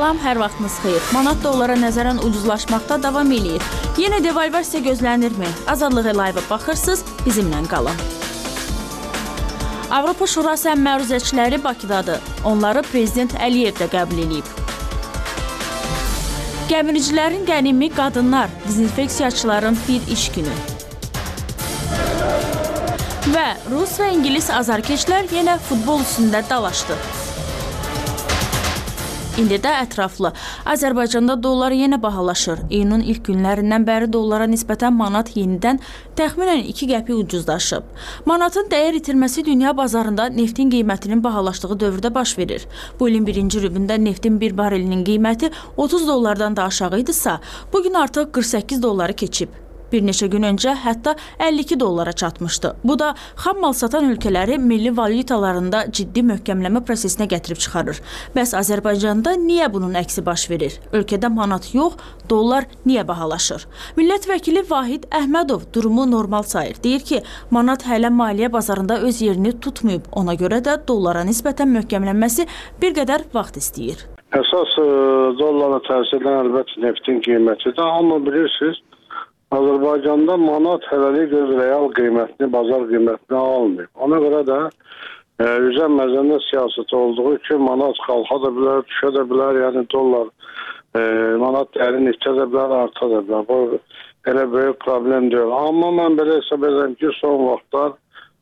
Salam, hər vaxtınız xeyir. Manat dollara nəzərən ucuzlaşmaqda davam edir. Yenə devalvasiya gözlənirmi? Azadlığı live baxırsınız, bizimlə qalın. Avropa Şurası məruzəçiləri Bakıdadır. Onları Prezident Əliyev də qəbul edib. Gəmiricilərin qənimi qadınlar, dezinfeksiyaçıların bir iş günü. Və Rus və İngilis azarkeşlər yenə futbol üstündə dalaşdı. İndi də ətraflı. Azərbaycanda dollar yenə bahalaşır. İyunun ilk günlərindən bəri dollara nisbətən manat yenidən təxminən 2 qəpik ucuzlaşıb. Manatın dəyər itirməsi dünya bazarında neftin qiymətinin bahalaşdığı dövrdə baş verir. Bu ilin birinci rübündə neftin bir barelinin qiyməti 30 dollardan da aşağı idisə, bugün artıq 48 dolları keçib. Bir neçə gün öncə hətta 52 dollara çatmışdı. Bu da xam mal satan ölkələri milli valyutalarında ciddi möhkəmləmə prosesinə gətirib çıxarır. Bəs Azərbaycanda niyə bunun əksi baş verir? Ölkədə manat yox, dollar niyə bahalaşır? Millət vəkili Vahid Əhmədov durumu normal sayır. Deyir ki, manat hələ maliyyə bazarında öz yerini tutmayıb. Ona görə də dollara nisbətən möhkəmlənməsi bir qədər vaxt istəyir. Əsas dollara təsir edən əlbəttə neftin qiymətidir. Amma bilirsiniz, Azərbaycanda manat hələlik öz real qiymətini, bazar qiymətini almıyor. Ona görə də üzən məzəndə siyasəti olduğu ki, manat qalxa da bilər, düşə də bilər, yəni dollar, manat dəyəri neftə də bilər, arta da bilər. Bu elə böyük problem deyil. Amma mən belə hesab edirəm ki, son vaxtlar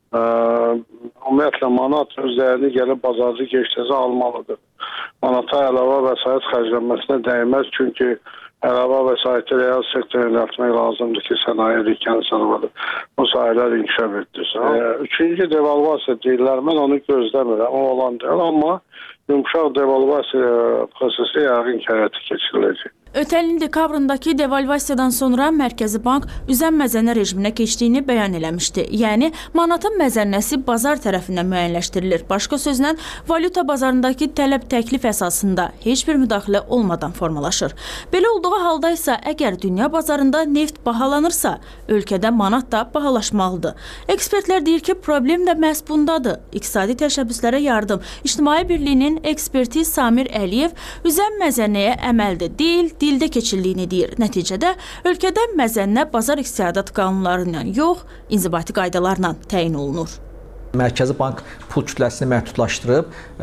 ümumiyyətlə manat öz dəyərini gəlib bazarcı geçdəsə almalıdır. Manata əlavə vəsait xərclənməsinə dəyməz, çünki əlavə vəsaiti real sektora yönəltmək lazımdır ki, sənaye, kənd sənayesi bu sahələr inkişaf etdirsin. Üçüncü devalvasiya deyirlər, mən onu gözləmirəm, o olan deyil, amma yumuşaq devalvasiya prosesi yəqin ki, həyata keçiriləcək. Ötən ilin dekabrındakı devalvasiyadan sonra Mərkəzi Bank üzən məzənnə rejiminə keçdiyini bəyan eləmişdi. Yəni, manatın məzənnəsi bazar tərəfindən müəyyənləşdirilir. Başqa sözlə, valyuta bazarındakı tələb-təklif əsasında heç bir müdaxilə olmadan formalaşır. Belə olduğu halda isə əgər dünya bazarında neft bahalanırsa, ölkədə manat da bahalaşmalıdır. Ekspertlər deyir ki, problem də məhz bundadır. İqtisadi təşəbbüslərə yardım İctimai Birliyinin eksperti Samir Əliyev üzən məzənnəyə əməldə deyil, dildə keçildiyini deyir. Nəticədə ölkədə məzənnə bazar iqtisadiyyat qanunları ilə yox, inzibati qaydalarla təyin olunur. Mərkəzi Bank pul kütləsini məhdudlaşdırıb,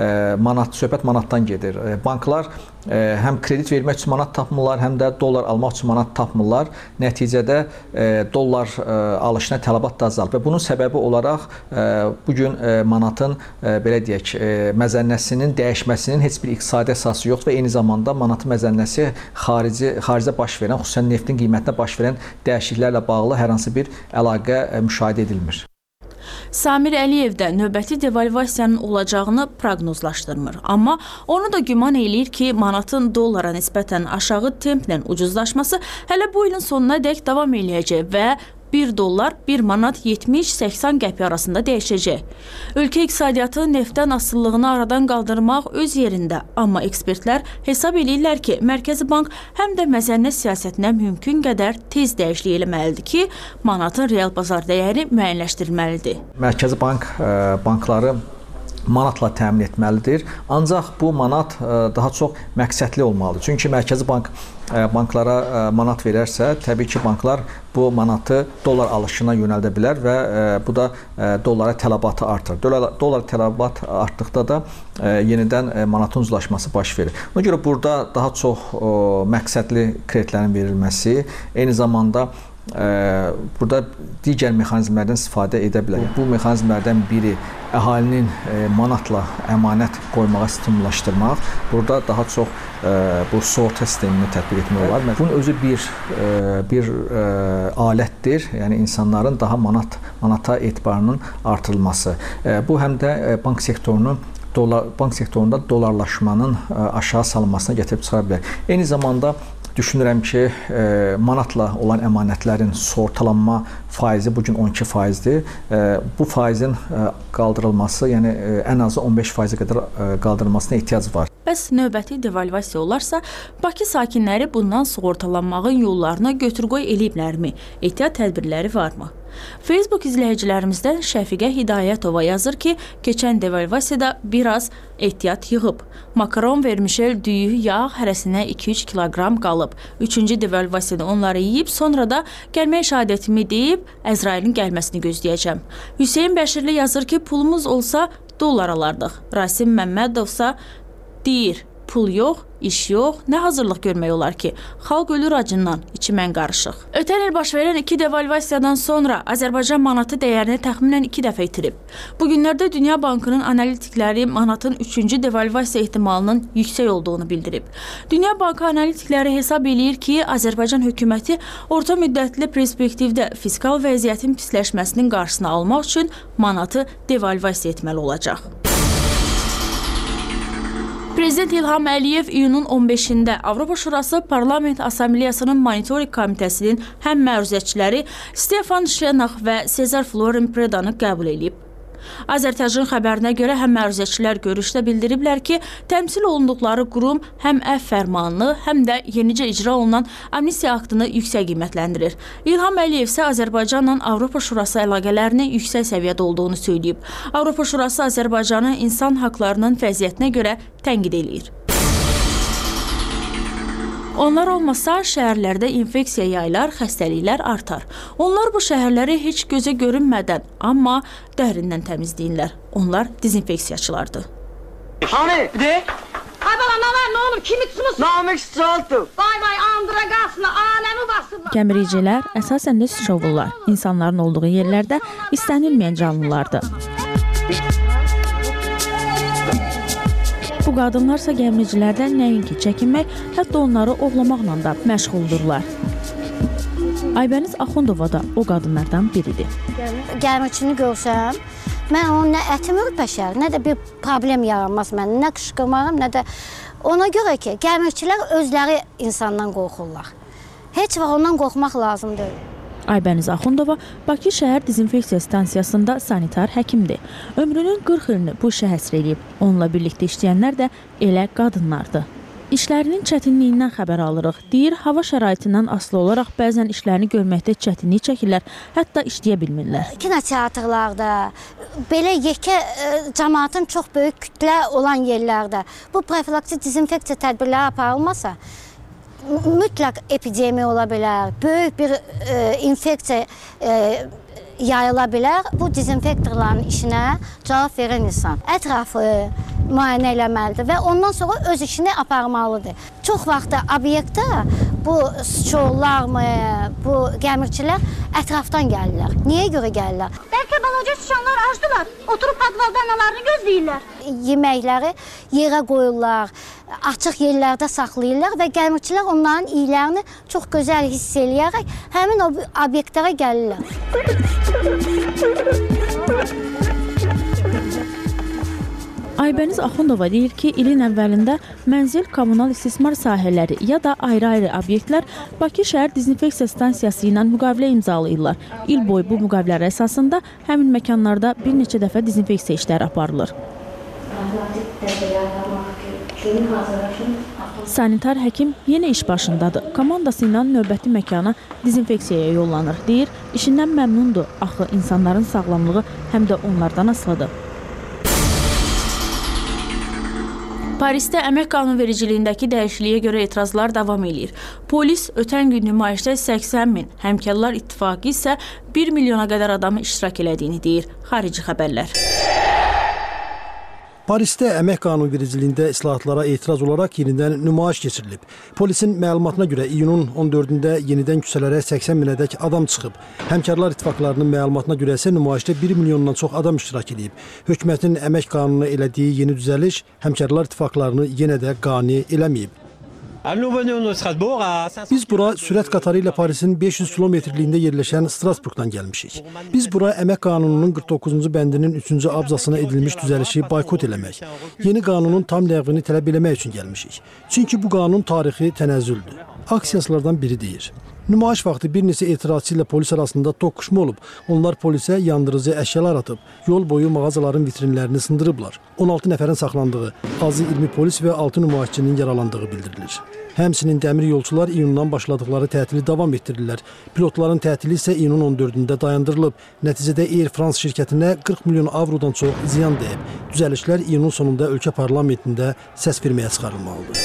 söhbət manatdan gedir. Banklar həm kredit vermək üçün manat tapmırlar, həm də dollar almaq üçün manat tapmırlar. Nəticədə dollar alışına tələbat da azalır. Və bunun səbəbi olaraq bugün manatın, belə deyək, məzənnəsinin dəyişməsinin heç bir iqtisadi əsası yoxdur və eyni zamanda manatın məzənnəsi xaricdə baş verən, xüsusən neftin qiymətinə baş verən dəyişikliklərlə bağlı hər hansı bir əlaqə müşahidə edilmir. Samir Əliyev də növbəti devalvasiyanın olacağını proqnozlaşdırmır. Amma onu da güman eləyir ki, manatın dollara nisbətən aşağı templə ucuzlaşması hələ bu ilin sonuna dək davam eləyəcək və 1 dollar 1 manat 70-80 qəpik arasında dəyişəcək. Ölkə iqtisadiyyatı neftdən asılılığını aradan qaldırmaq öz yerində. Amma ekspertlər hesab edirlər ki, Mərkəzi Bank həm də məzənnə siyasətinə mümkün qədər tez dəyişiklik eləməlidir ki, manatın real bazar dəyəri müəyyənləşdirilməlidir. Mərkəzi Bank bankları manatla təmin etməlidir. Ancaq bu manat daha çox məqsədli olmalıdır. Çünki Mərkəzi Bank banklara manat verərsə, təbii ki, banklar bu manatı dollar alışına yönəldə bilər və bu da dollara tələbatı artır. Dollar tələbat artdıqda da yenidən manatın ucuzlaşması baş verir. Ona görə burada daha çox məqsədli kreditlərin verilməsi, eyni zamanda burada digər mexanizmlərdən istifadə edə bilər. Bu mexanizmlərdən biri əhalinin manatla əmanət qoymağa stimullaşdırmaq. Burada daha çox bu sığorta sistemini tətbiq etmək olar. Bunun özü bir alətdir. Yəni insanların daha manata etibarının artırılması. Bu həm də bank sektorunda dollarlaşmanın aşağı salınmasına gətirib çıxara bilər. Eyni zamanda düşünürəm ki, manatla olan əmanətlərin sığortalanma faizi bugün 12%-dir. Bu faizin qaldırılması, yəni ən azı 15%-ə qədər qaldırılmasına ehtiyac var. Bəs növbəti devalvasiya olarsa, Bakı sakinləri bundan sığortalanmağın yollarına götür-qoy eləyiblərmi? Ehtiyat tədbirləri varmı? Facebook izləyicilərimizdən Şəfiqə Hidayətova yazır ki, keçən devalvasiyada biraz ehtiyat yığıb. Makaron vermişel düyü yağ hərəsinə 2-3 kiloqram qalıb. 3-cü devalvasiyada onları yeyib, sonra da gəlmək şəhadətimi deyib, Əzrailin gəlməsini gözləyəcəm. Hüseyin Bəşirli yazır ki, pulumuz olsa dollar alardıq. Rasim Məmmədovsa deyir, pul yox, iş yox, nə hazırlıq görmək olar ki? Xalq ölür acından, içi mən qarışıq. Ötən il baş verən 2 devalvasiyadan sonra Azərbaycan manatı dəyərini təxminən 2 dəfə itirib. Bu günlərdə Dünya Bankının analitikləri manatın 3-cü devalvasiya ehtimalının yüksək olduğunu bildirib. Dünya Bankı analitikləri hesab eləyir ki, Azərbaycan hökuməti orta müddətli perspektivdə fiskal vəziyyətin pisləşməsinin qarşısını almaq üçün manatı devalvasiya etməli olacaq. Prezident İlham Əliyev iyunun 15-də Avropa Şurası Parlament Assambleyasının Monitoring Komitəsinin həm məruzəçiləri Stefan Şenax və Sezar Florin Predanı qəbul edib. Azərtəcin xəbərinə görə həm məruzəçilər görüşdə bildiriblər ki, təmsil olunduqları qurum həm əfv fərmanını, həm də yenicə icra olunan amnistiya aktını yüksək qiymətləndirir. İlham Əliyev isə Azərbaycanla Avropa Şurası əlaqələrinin yüksək səviyyədə olduğunu söyləyib. Avropa Şurası Azərbaycanı insan haqlarının vəziyyətinə görə tənqid eləyir. Onlar olmasa şəhərlərdə infeksiya yayılar, xəstəliklər artar. Onlar bu şəhərləri heç gözə görünmədən, amma dərindən təmizləyirlər. Onlar dezinfeksiyaçılardır. Hani? De? Ay bala ne var ne olur kimi tutmuşsun? Namek sıçraltı. Vay vay andıra qalsın alemi basırlar. Gəmiricilər əsasən də sıçovullar. İnsanların olduğu yerlərdə istənilməyən canlılardır. Bu qadınlarsa gəmiricilərdən nəinki çəkinmək, hətta onları ovlamaqla da məşğuldurlar. Aybəniz Axundova da o qadınlardan biridir. Gəmiricini görsəm, mən onun nə ətim ürpəşər, nə də bir problem yaranmaz mənim, nə qışqırmaram, nə də ona görə ki, gəmiricilər özləri insandan qorxurlar. Heç vaxt ondan qorxmaq lazım deyil. Aybəniz Axundova Bakı şəhər dezinfeksiya stansiyasında sanitar həkimdir. Ömrünün 40 ilini bu işə həsr edib. Onunla birlikdə işləyənlər də elə qadınlardır. İşlərinin çətinliyindən xəbər alırıq. Deyir, hava şəraitindən asılı olaraq bəzən işlərini görməkdə çətinlik çəkirlər, hətta işləyə bilmirlər. Kinoteatrlarda, belə yekə cəmaatın çox böyük kütlə olan yerlərdə bu profilaktik dezinfeksiya tədbirləri aparılmasa, mütləq epidemiya ola bilər, böyük bir infeksiya yayıla bilər. Bu dezinfektorların işinə cavab verən insan ətrafı müayinə eləməlidir və ondan sonra öz işini aparmalıdır. Çox vaxt obyektdə bu sıçovlarmı, bu gəmiricilər ətrafdan gəlirlər. Niyə görə gəlirlər? Bəlkə balaca sıçanlar acdılar, oturub podvalda analarını gözləyirlər. Yeməkləri yerə qoyurlar, açıq yerlərdə saxlayırlar və gəmiricilər onların iylərini çox gözəl hiss eləyərək həmin o obyektlərə gəlirlər. Aybəniz Axundova deyir ki, ilin əvvəlində mənzil, kommunal istismar sahələri ya da ayrı-ayrı obyektlər Bakı şəhər dezinfeksiya stansiyası ilə müqavilə imzalayırlar. İl boyu bu müqavilələr əsasında həmin məkanlarda bir neçə dəfə dezinfeksiya işləri aparılır. Sanitar həkim yenə iş başındadır. Komandası ilə növbəti məkana dezinfeksiyaya yollanır. Deyir, işindən məmnundur. Axı insanların sağlamlığı həm də onlardan asılıdır. Parisdə əmək qanunvericiliyindəki dəyişikliyə görə etirazlar davam edir. Polis ötən gün nümayişdə 80 min, Həmkarlar İttifaqı isə 1 milyona qədər adamı iştirak elədiyini deyir. Xarici xəbərlər. Parisdə əmək qanunvericiliyində islahatlara etiraz olaraq yenidən nümayiş keçirilib. Polisin məlumatına görə iyunun 14-də yenidən küçələrə 80 minədək adam çıxıb. Həmkarlar İttifaqlarının məlumatına görə isə nümayişdə 1 milyondan çox adam iştirak edib. Hökumətin əmək qanununa elədiyi yeni düzəliş Həmkarlar İttifaqlarını yenə də qane eləməyib. Biz bura sürət qatarı ilə Parisin 500 kilometrliyində yerləşən Strasburqdan gəlmişik. Biz bura əmək qanununun 49-cu bəndinin 3-cü abzasına edilmiş düzəlişi boykot eləmək, yeni qanunun tam ləğvini tələb eləmək üçün gəlmişik. Çünki bu qanun tarixi tənəzzüldür. Aksiyaslardan biri deyir. Nümayiş vaxtı bir neçə etirazçı ilə polis arasında toqquşma olub. Onlar polisə yandırıcı əşyalar atıb, yol boyu mağazaların vitrinlərini sındırıblar. 16 nəfərin saxlandığı, azı 20 polis və 6 nümayişçinin yaralandığı bildirilir. Həmçinin dəmir yolçular iyundan başladıqları tətili davam etdirirlər. Pilotların tətili isə iyunun 14-də dayandırılıb. Nəticədə Air France şirkətinə 40 milyon avrodan çox ziyan dəyib. Düzəlişlər iyunun sonunda ölkə parlamentində səs verməyə çıxarılmalıdır.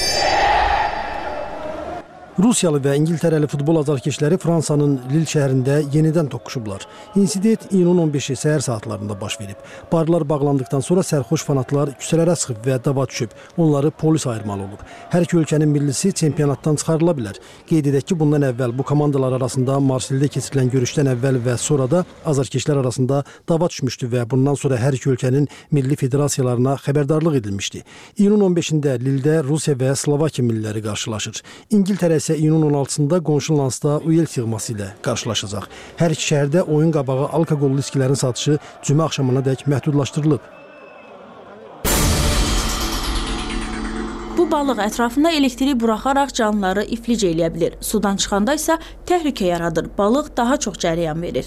Rusiyalı və İngiltərəli futbol azarkeşləri Fransanın Lille şəhərində yenidən toqquşublar. İnsident iyunun 15-i səhər saatlarında baş verib. Barlar bağlandıqdan sonra sərxoş fanatlar küçələrə çıxıb və dava düşüb. Onları polis ayırmalı olub. Hər iki ölkənin millisi çempionatdan çıxarıla bilər. Qeyd edək ki, bundan əvvəl bu komandalar arasında Marsildə keçirilən görüşdən əvvəl və sonra da azarkeşlər arasında dava düşmüşdü və bundan sonra hər iki ölkənin milli federasiyalarına xəbərdarlıq edilmişdi. İyunun 15-də Lilledə Rusiya və Slovakiya milliləri qarşılaşır. İngiltərə isə iyunun 16-sında qonşu Lansda Uels yığması ilə qarşılaşacaq. Hər iki şəhərdə oyun qabağı alkoqollu içkilərin satışı cümə axşamına dək məhdudlaşdırılıb. Bu balıq ətrafında elektrik buraxaraq canlıları iflic eləyə bilir. Sudan çıxanda isə təhlükə yaradır. Balıq daha çox cərəyan verir.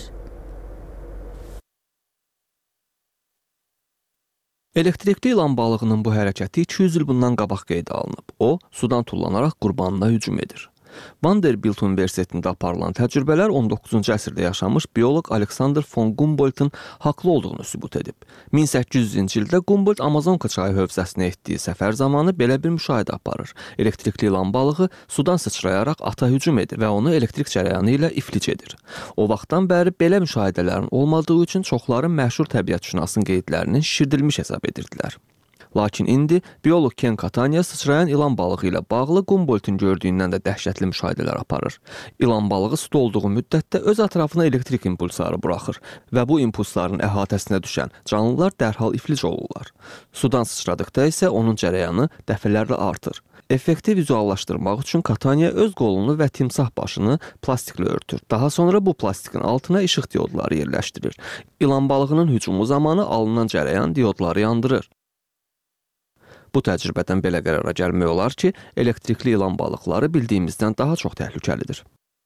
Elektrikli ilan balığının bu hərəkəti 200 il bundan qabaq qeydə alınıb. O, sudan tullanaraq qurbanına hücum edir. Vanderbilt Universitetində aparılan təcrübələr 19-cu əsrdə yaşamış bioloq Alexander von Humboldt'un haqlı olduğunu sübut edib. 1800-cü ildə Humboldt Amazonka çayı hövzəsinə etdiyi səfər zamanı belə bir müşahidə aparır. Elektrikli ilan balığı sudan sıçrayaraq ata hücum edir və onu elektrik cərəyanı ilə iflic edir. O vaxtdan bəri belə müşahidələrin olmadığı üçün çoxları məşhur təbiətşünasın qeydlərinin şişirdilmiş hesab edirdilər. Lakin indi bioloq Ken Catania sıçrayan ilan balığı ilə bağlı Humboldt'un gördüyündən də dəhşətli müşahidələr aparır. İlan balığı suda olduğu müddətdə öz ətrafına elektrik impulsları buraxır və bu impulsların əhatəsinə düşən canlılar dərhal iflic olurlar. Sudan sıçradıqda isə onun cərəyanı dəfələrlə artır. Effekti vizuallaşdırmaq üçün Catania öz qolunu və timsah başını plastiklə örtür. Daha sonra bu plastikin altına işıq diodları yerləşdirir. İlan balığının hücumu zamanı alınan cərəyan diodları yandırır. Bu təcrübədən belə qərara gəlmək olar ki, elektrikli ilan balıqları bildiyimizdən daha çox təhlükəlidir.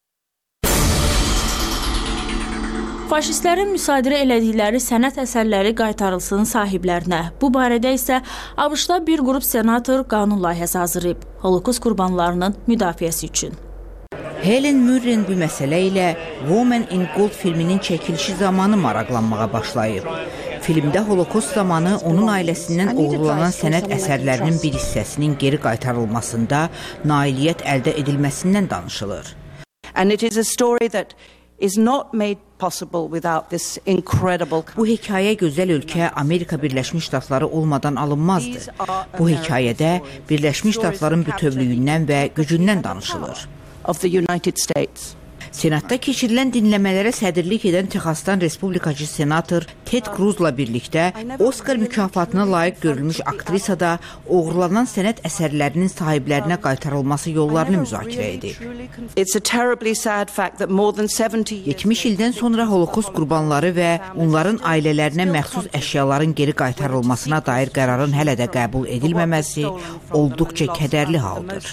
Faşistlərin müsadirə elədikləri sənət əsərləri qaytarılsın sahiblərinə. Bu barədə isə ABŞ-da bir qrup senator qanun layihəsi hazırlayıb, Holokost qurbanlarının müdafiəsi üçün. Helen Mirren bu məsələ ilə Woman in Gold filminin çəkilişi zamanı maraqlanmağa başlayıb. Filmdə Holokost zamanı onun ailəsindən oğurlanan sənət əsərlərinin bir hissəsinin geri qaytarılmasında nailiyyət əldə edilməsindən danışılır. And it is a story that is not made possible without this incredible. Bu hekayə gözəl ölkə Amerika Birləşmiş Ştatları olmadan alınmazdı. Bu hekayədə Birləşmiş Ştatların bütövlüyündən və gücündən danışılır. Of the United States. Senatda keçirilən dinləmələrə sədrlik edən Texasdan respublikacı senator Ted Cruz'la birlikdə Oscar mükafatına layiq görülmüş aktrisa da oğurlanan sənət əsərlərinin sahiblərinə qaytarılması yollarını müzakirə edib. 70 ildən sonra Holokost qurbanları və onların ailələrinə məxsus əşyaların geri qaytarılmasına dair qərarın hələ də qəbul edilməməsi olduqca kədərli haldır.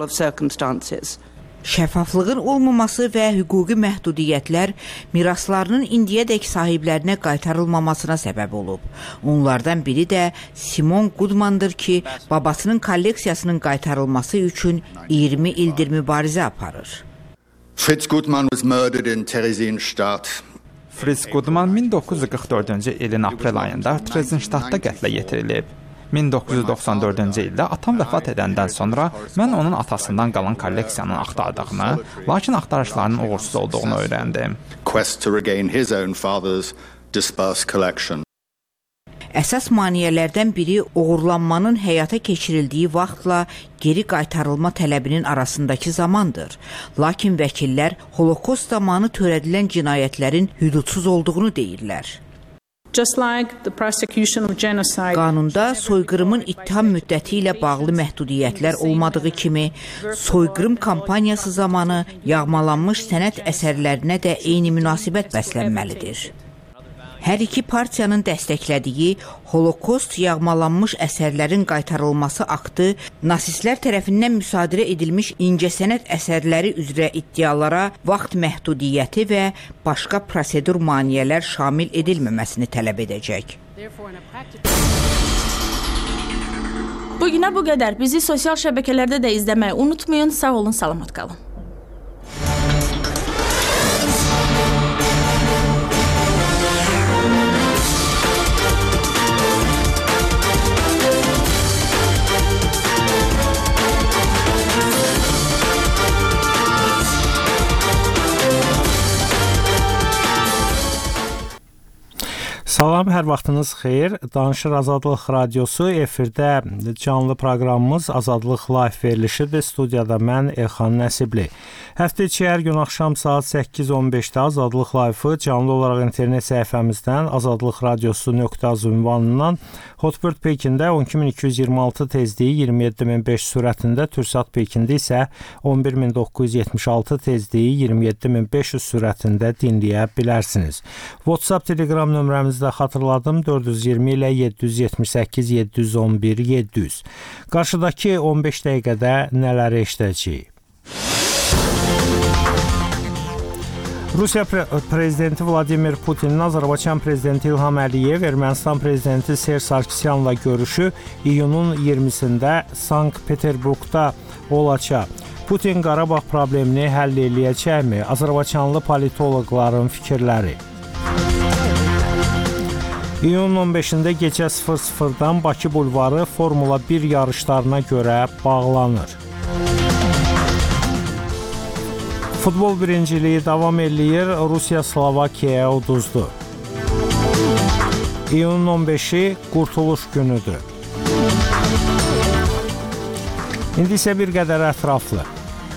Şəffaflığın olmaması və hüquqi məhdudiyyətlər miraslarının indiyədək sahiblərinə qaytarılmamasına səbəb olub. Onlardan biri də Simon Goodman'dır ki, babasının kolleksiyasının qaytarılması üçün 20 ildir mübarizə aparır. Fritz Goodman was murdered in Theresienstadt. Fritz Goodman 1944-cü ilin aprel ayında Theresienstadtda qətlə yetirilib. 1994-cü ildə atam vəfat edəndən sonra mən onun atasından qalan kolleksiyanın axtardığını, lakin axtarışlarının uğursuz olduğunu öyrəndim. Əsas maneələrdən biri oğurlanmanın həyata keçirildiyi vaxtla geri qaytarılma tələbinin arasındakı zamandır. Lakin vəkillər Holokost zamanı törədilən cinayətlərin hüdudsuz olduğunu deyirlər. Qanunda soyqırımın ittiham müddəti ilə bağlı məhdudiyyətlər olmadığı kimi, soyqırım kampaniyası zamanı yağmalanmış sənət əsərlərinə də eyni münasibət bəslənməlidir. Hər iki partiyanın dəstəklədiyi Holokost yağmalanmış əsərlərin qaytarılması aktı nasistlər tərəfindən müsadirə edilmiş incəsənət əsərləri üzrə iddialara vaxt məhdudiyyəti və başqa prosedur maneələr şamil edilməməsini tələb edəcək. Bugünə bu qədər. Bizi sosial şəbəkələrdə də izləməyi unutmayın. Sağ olun, salamat qalın. Salam, hər vaxtınız xeyir. Danışır Azadlıq Radiosu. Efirdə canlı proqramımız Azadlıq Live verilişidir. Studiyada mən Elxan Nəsibli. Həftə içi hər gün axşam saat 8:15-də Azadlıq Live-ı canlı olaraq internet səhifəmizdən azadlıqradiosu.az ünvanından Hotbird Pekində 12226 tezliyi 27500 sürətində, Türksat Pekində isə 11976 tezliyi 27500 sürətində dinləyə bilərsiniz. WhatsApp Telegram nömrəmizdə xatırladım 420 ilə 778 711 700. Qarşıdakı 15 dəqiqədə nələri eşidəcəyik? Rusiya prezidenti Vladimir Putinin Azərbaycan prezidenti İlham Əliyev, Ermənistan prezidenti Serj Sarkisyanla görüşü iyunun 20-sində Sankt-Peterburqda olacaq. Putin Qarabağ problemini həll eləyəcəkmi? Azərbaycanlı politoloqların fikirləri. İyunun 15-də gecə 00-dan Bakı bulvarı Formula 1 yarışlarına görə bağlanır. Futbol birinciliyi davam eləyir. Rusiya Slovakiyaya uduzdu. İyunun 15-i Qurtuluş günüdür. İndi isə bir qədər ətraflı.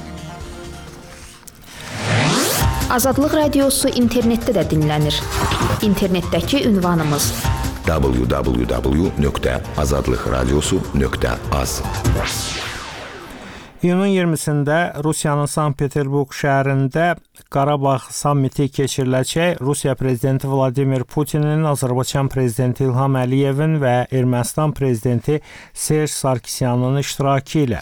Azadlıq Radiosu internetdə də dinlənir. İnternetdəki ünvanımız www.azadlıqradiosu.az. İyunun 20-sində Rusiyanın Sankt-Peterburq şəhərində Qarabağ sammiti keçiriləcək. Rusiya prezidenti Vladimir Putinin, Azərbaycan prezidenti İlham Əliyevin və Ermənistan prezidenti Serj Sarkisyanın iştirakı ilə.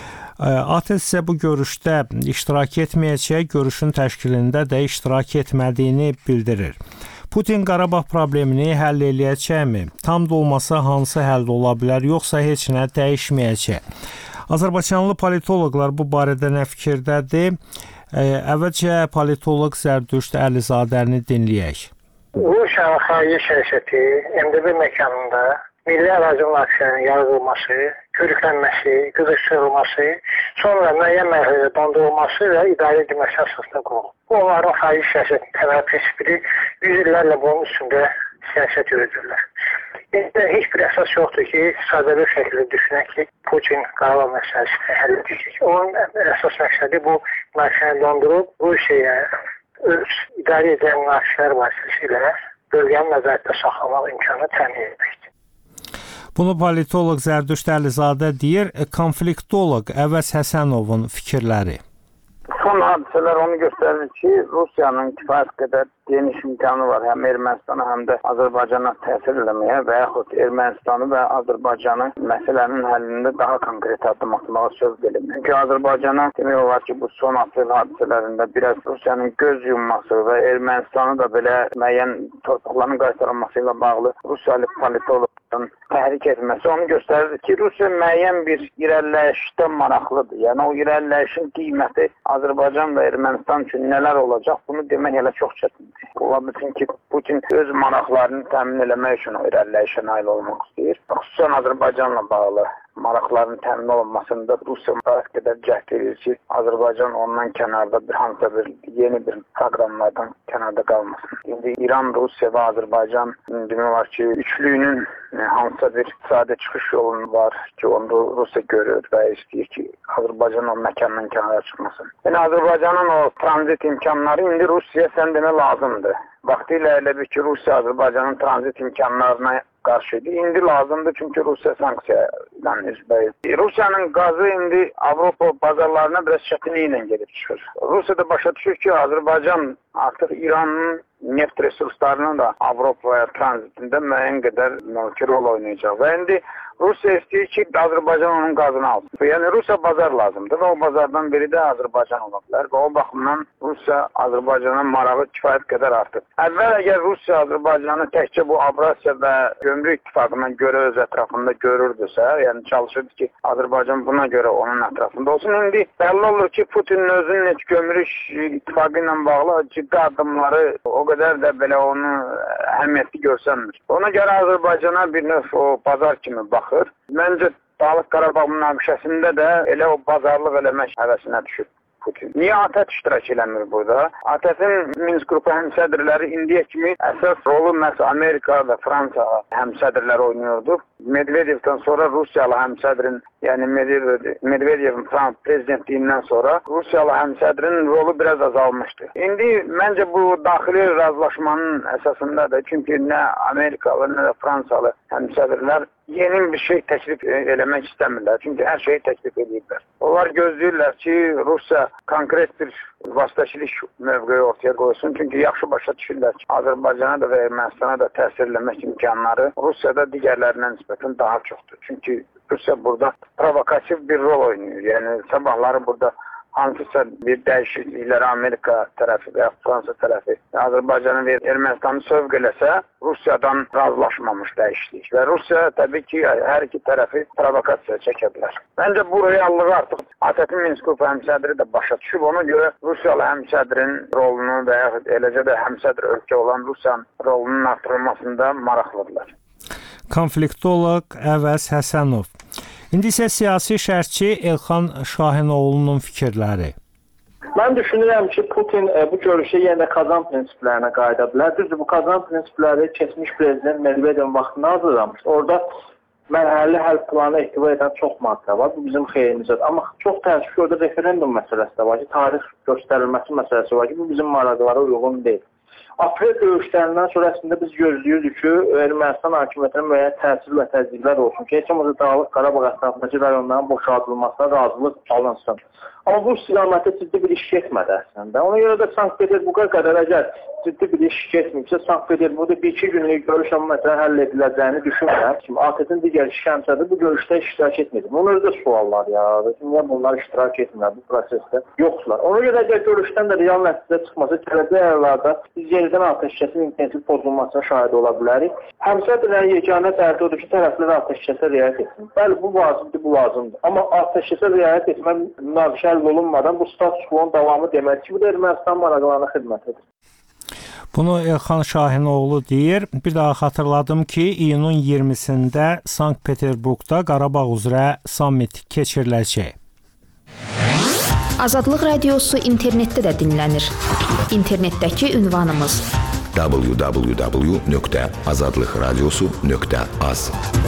ATƏT isə bu görüşdə iştirak etməyəcək, görüşün təşkilində də iştirak etmədiyini bildirir. Putin Qarabağ problemini həll eləyəcəkmi? Tam da olmasa hansı həll ola bilər, yoxsa heç nə dəyişməyəcək? Azərbaycanlı politoloqlar bu barədə nə fikirdədir? Əvvəlcə politoloq Zərdüşt Əlizadəni dinləyək. Rusiyanın xarici siyasəti MDB məkanında milli ərazi münaqişələrinin yaradılması, körüklənməsi, qızışdırılması, sonra müəyyən mərhələdə dondurulması və idarə edilməsi əsasında qurulur. Bu, onların xarici siyasətinin təməl prinsipini 100 illərlə bunun üstündə siyasət yürüdürlər. Heç bir əsas yoxdur ki, sadə bir şəkildə düşünək ki, Putin Qarabağ məsələsini həll edəcək. Onun əsas məqsədi bu münaqişəni dondurub, Rusiyaya öz idarə edən münaqişələr vasitəsilə bölgənin nəzarətdə saxlamaq imkanı təmin etməkdir. Bunu politoloq Zərdüşt Əlizadə deyir, konfliktoloq Əvəz Həsənovun fikirləri. Son hadisələr onu göstərir ki, Rusiyanın kifayət qədər geniş imkanı var həm Ermənistana, həm də Azərbaycana təsir eləməyə və yaxud Ermənistanı və Azərbaycanı məsələnin həllində daha konkret addım atmağa söz verir. Çünki Azərbaycana demək olar ki, bu son aprel hadisələrində biraz Rusiyanın göz yumması və Ermənistanı da belə müəyyən torpaqların qaytarılması ilə bağlı Rusiyalı politoloqların təhrik etməsi onu göstərir ki, Rusiya müəyyən bir irəliləyişdə maraqlıdır. Yəni o irəliləyişin qiyməti Azərbaycan və Ermənistan üçün nələr olacaq, bunu demək hələ çox çətindir. Ola bilsin ki, Putin öz maraqlarını təmin eləmək üçün o irəliləyişə nail olmaq istəyir. Xüsusən Azərbaycanla bağlı maraqların təmin olunmasında Rusiya mübarək qədər cəhd edir ki, Azərbaycan ondan kənarda hansısa bir yeni bir proqramlardan kənarda qalmasın. İndi İran, Rusiya və Azərbaycan demək olar ki, üçlüyünün hansısa bir sadə çıxış yolu var ki, onu Rusiya görür və istəyir ki, Azərbaycan o məkandan kənara çıxmasın. Yəni Azərbaycanın o tranzit imkanları indi Rusiya sən demə lazımdır. Vaxtilə elə bir ki, Rusiya Azərbaycanın tranzit imkanlarına qarşıdır. İndi lazımdır çünki Rusiya sanksiyadan üzbəyir. Rusiyanın qazı indi Avropa bazarlarına biraz çətinliklə gedib çıxır. Rusiya da başa düşür ki, Azərbaycan artıq İranın neft resurslarının da Avropaya tranzitində müəyyən qədər mülki rol oynayacaq. Və indi Rusiya istəyir ki, Azərbaycan onun qazını alsın. Yəni Rusiya bazar lazımdır və o bazardan biri də Azərbaycan ola bilər və o baxımdan Rusiya Azərbaycana marağı kifayət qədər artır. Əvvəl əgər Rusiya Azərbaycanı təkcə bu Avrasiya və Gömrük İttifaqına görə öz ətrafında görürdüsə, yəni çalışırdı ki, Azərbaycan buna görə onun ətrafında olsun. İndi bəlli olur ki, Putinin özünün heç Gömrük İttifaqı ilə bağlı ciddi addımları o qədər də belə onu əhəmiyyətli görsənmir. Ona görə Azərbaycana bir növ o bazar kimi baxır. Məncə Dağlıq Qarabağ münaqişəsində də elə o bazarlıq eləmək həvəsinə düşür Putin. Niyə ATƏT iştirak eləmir burada? ATƏT-in Minsk qrupu həmsədrləri indiyə kimi əsas rolu məhz Amerika və Fransa həmsədrləri oynuyordu. Medvedevdən sonra Rusiyalı həmsədrin, yəni Medvedevin Fransa prezidentliyindən sonra Rusiyalı həmsədrin rolu biraz azalmışdı. İndi məncə bu daxili razılaşmanın əsasındadır. Çünki nə Amerikalı, nə də Fransalı həmsədrlər yeni bir şey təklif eləmək istəmirlər. Çünki hər şeyi təklif edirlər. Onlar gözləyirlər ki, Rusiya konkret bir vasitəçilik mövqeyi ortaya qoysun. Çünki yaxşı başa düşürlər ki, Azərbaycana da və Ermənistana da təsir eləmək imkanları Rusiyada digərlərindən nisbətən daha çoxdur. Çünki Rusiya burada provokativ bir rol oynayır. Yəni sabahları burada hansısa bir dəyişiklikləri Amerika tərəfi və Fransa tərəfi Azərbaycanı və Ermənistanı sövq eləsə, Rusiyadan razılaşmamış dəyişiklik. Və Rusiya təbii ki, hər iki tərəfi provokasiya çəkə bilər. Məncə bu reallığı artıq ATƏT-in Minsk qrupu həmsədri də başa düşüb. Ona görə Rusiyalı həmsədrin rolunu və ya eləcə də həmsədr ölkə olan Rusiyanın rolunun artırılmasında maraqlıdırlar. Konfliktolog Əvəz Həsənov. İndi isə siyasi şərhçi Elxan Şahinoğlu'nun fikirləri. Mən düşünürəm ki, Putin bu görüşə yenə kazan prinsiplərinə qayıda bilər. Düzdür, bu kazan prinsipləri keçmiş prezident Medvedev vaxtında hazırlamışdı. Orada mərhələli həll planı ehtiva edən çox maddə var. Bu bizim xeyrimizədir. Amma çox təəssüf ki, orada referendum məsələsi də var ki, tarix göstərilməsi məsələsi var ki, bu bizim maraqlara uyğun deyil. Aprel döyüşlərindən sonra əslində biz gözləyirdik ki, Ermənistan hakimiyyətinə müəyyən təsir və təzyiqlər olsun ki, heç olmasa Dağlıq Qarabağ ətrafındakı rayonların boşaldılmasına razılıq alınsın. Amma bu istiqamətdə ciddi bir iş getmədi əslində. Ona görə də Sankt-Peterburqa qədər əgər ciddi bir iş getməyibsə, Sankt-Peterburqda 1-2 günlük görüş məsələn həll ediləcəyini düşünürəm. Şimdi ATƏT-in digər işgəncədə bu görüşdə iştirak etmədi. Ona görə də suallar yaradır. Niyə bunlar iştirak etmirlər bu prosesdə? Yoxsular. Ona görə əgər görüşdən də real nəticə çıxmasa, gələcək aylarda biz yenidən atəşkəsin intensiv pozulmasına şahid ola bilərik. Həmsədrlərin yeganə dərdi odur ki, tərəflər atəşkəsə riayət etsin. Bəli, bu lazımdır, bu lazımdır. Amma atəşkəsə riayət etmək münaqişə həll olunmadan bu status quo-nun davamı demək ki, bu da Ermənistan maraqlarına xidmət edir. Bunu Elxan Şahinoğlu deyir. Bir daha xatırladım ki, iyunun 20-sində Sankt-Peterburqda Qarabağ üzrə sammit keçiriləcək. Azadlıq Radiosu internetdə də dinlənir. İnternetdəki ünvanımız www.azadlıqradiosu.az.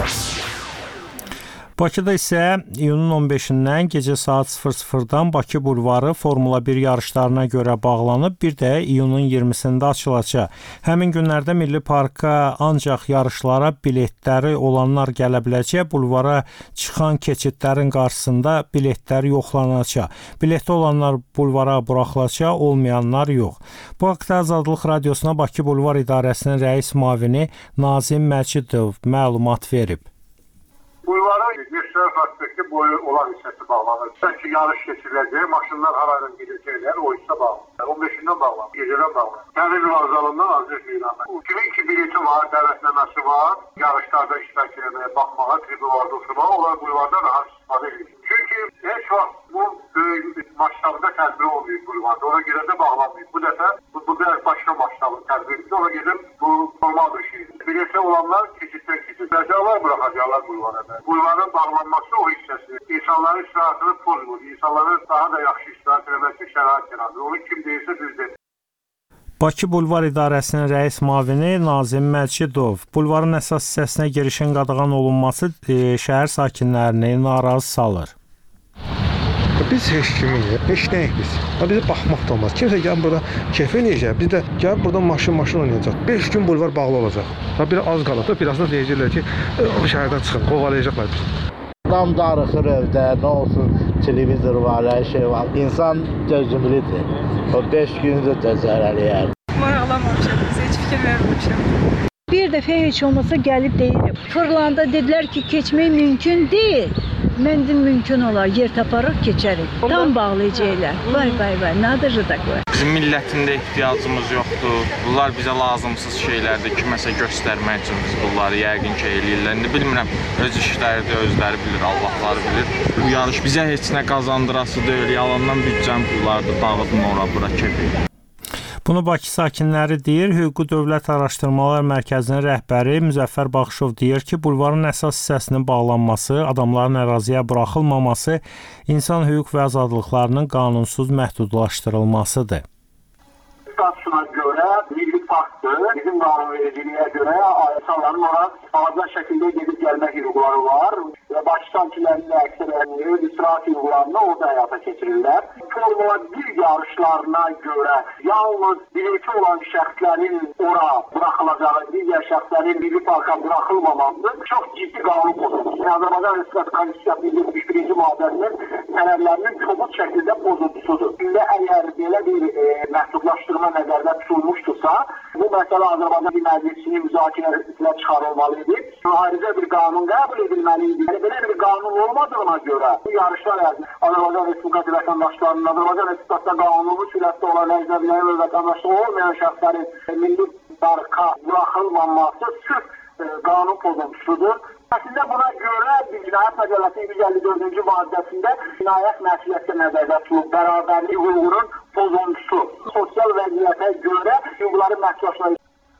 Bakıda isə iyunun 15-dən gecə saat 00-dan Bakı bulvarı Formula 1 yarışlarına görə bağlanıb, bir də iyunun 20-sində açılacaq. Həmin günlərdə Milli Parka ancaq yarışlara biletləri olanlar gələ biləcək. Bulvara çıxan keçidlərin qarşısında biletlər yoxlanacaq. Biletli olanlar bulvara buraxılacaq, olmayanlar yox. Bu haqda Azadlıq Radiosuna Bakı Bulvar İdarəsinin rəis müavini Nazim Məcidov məlumat verib. Bulvara Göstərə prospekti boyu olan hissəsi bağlanır. Sanki yarış keçiriləcək, maşınlar harayla gedəcəklər, o hissə bağlanır. 15-dən bağlanır, gecədən bağlanır. Təmin vağzalından azır meydanı. Kimin ki bileti var, dəvətlənməsi var, yarışlarda iştirak etməyə, baxmağa, tribunlarda oturmağa, onlar bulvarda rahat istifadə edir. Çünki heç vaxt bu böyük maçlarında tədbir olmuyor bulvarda, ona görə də bağlanmıyor. Bu dəfə bu da başqa maçların tədbiridir, ona görə bu normal bir şeydir. Bileti olanlar keçiddən keçəcəklər, buraxacaqlar bulvarada. Bulvarın bağlanması o hissəsi insanların istirahatını pozmur, insanların daha da yaxşı istirahat etməsi şərait yaradır. Onu kim deyirsə düzdür. Bakı Bulvar İdarəsinin rəis müavini Nazim Məcidov. Bulvarın əsas hissəsinə girişin qadağan olunması şəhər sakinlərini narazı salır. Biz heç kimiyik, heç nəyik biz. Bizə baxmaq da olmaz. Kimsə gəlib burada keyf eləyəcək, biz də gəlib burada maşın oynayacaq. 5 gün bulvar bağlı olacaq. Biraz az qalıb da, birazdan deyəcəklər ki, şəhərdən çıxın, qovalayacaqlar bizi. Adam darıxır evdə, nə olsun, televizor var, hər şey var. İnsan dözümlüdür. O 5 günü də dözər eləyər. maraqlanmamışam, heç fikir verməmişəm. Bir dəfə heç olmasa gəlib deyirəm. Fırlanda dedilər ki, keçmək mümkün deyil. Mən dedim mümkün olar, yer taparıq, keçərik. Tam bağlayacaqlar. Vay, nadırı da qoy. Bizim millətin də ehtiyacımız yoxdur. Bunlar bizə lazımsız şeylərdir. Kiməsə göstərmək üçün biz bunları yəqin ki, eləyirlər. İndi bilmirəm, öz işləridir, özləri bilir, Allahları bilir. Bu yarış bizə heç nə qazandırası deyil. Yalandan büdcəm pullardır, dağıtma ora, bura kefir. Bunu Bakı sakinləri deyir. Hüquqi Dövlət Araşdırmalar Mərkəzinin rəhbəri Müzəffər Baxışov deyir ki, bulvarın əsas hissəsinin bağlanması, adamların əraziyə buraxılmaması insan hüquq və azadlıqlarının qanunsuz məhdudlaşdırılmasıdır. Statusuna görə milli parkdır. Bizim qanunvericiliyə görə insanların ora azad şəkildə gedib gəlmək hüquqları var və Bakı sakinlərinin əksəriyyətini istirahət hüquqlarını orada həyata keçirirlər. Formula 1 yarışlarına görə yalnız birinci olan şəxslərin ora buraxılacağı, digər şəxslərin milli parka buraxılmaması çox ciddi qanun pozuntusudur. Azərbaycan Respublikası Konstitusiyasının 71-ci maddəsinin tələblərinin kobud şəkildə pozuntusudur. İndi əgər belə bir məhdudlaşdırma nəzərdə tutulmuşdursa, bu məsələ Azərbaycan Məclisinin müzakirəsinə çıxarılmalıdır. Ayrıca bir qanun qəbul edilməlidir. Belə bir qanun olmadığına görə bu yarışlar Azərbaycan Respublikası vətəndaşlarının, Azərbaycan Respublikasında qanuni sürətdə olan əcnəbilərin və vətəndaşlığı olmayan şəxslərin milli parka buraxılmaması sırf qanun pozuntusudur. Əslində buna görə Cinayət Məcəlləsinin 154-cü maddəsində cinayət məsuliyyəti nəzərdə tutulub, bərabərlik hüququnun pozuntusu, sosial vəziyyətə görə hüquqların məhdudlaşdırılması.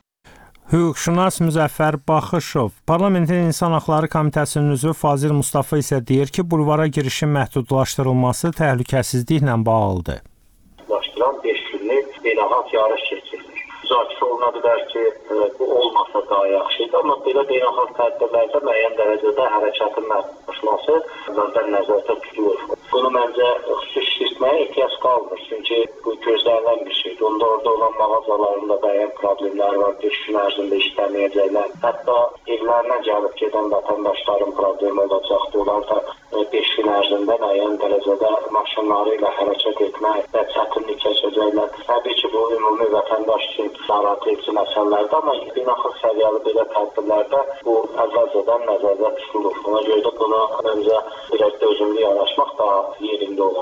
Hüquqşünas Müzəffər Baxışov, Parlamentin İnsan Haqları Komitəsinin üzvü Fazil Mustafa isə deyir ki, bulvara girişin məhdudlaşdırılması təhlükəsizliklə bağlıdır. Başlayan 5 günlük beynəlxalq yarış keçirilir. Müzakirə oluna bilər ki, bu olmasa daha yaxşıdır, amma belə beynəlxalq tədbirlərdə müəyyən dərəcədə hərəkətin məhdudlaşması nəzərdə tutulur. Bunu məncə xüsusi şişirtməyə ehtiyac qalmır, çünki bu gözlənilən bir şeydir. Onda orada olan mağazalarında müəyyən problemlər var, 5 gün ərzində işləməyəcəklər. Hətta evlərinə gəlib gedən vətəndaşların problemi olacaqdır. Onlar da 5 gün ərzində müəyyən dərəcədə maşınları ilə hərəkət etmək və çətinlik çəkəcəklər. Təbii ki, bu ümumi vətəndaş üçün narahat edici məsələlərdir, amma beynəlxalq səviyyəli belə tədbirlərdə bu əvvəlcədən nəzərdə tutulur. Ona görə də buna məncə direkt özümlü yanaşmaq daha yerində olur.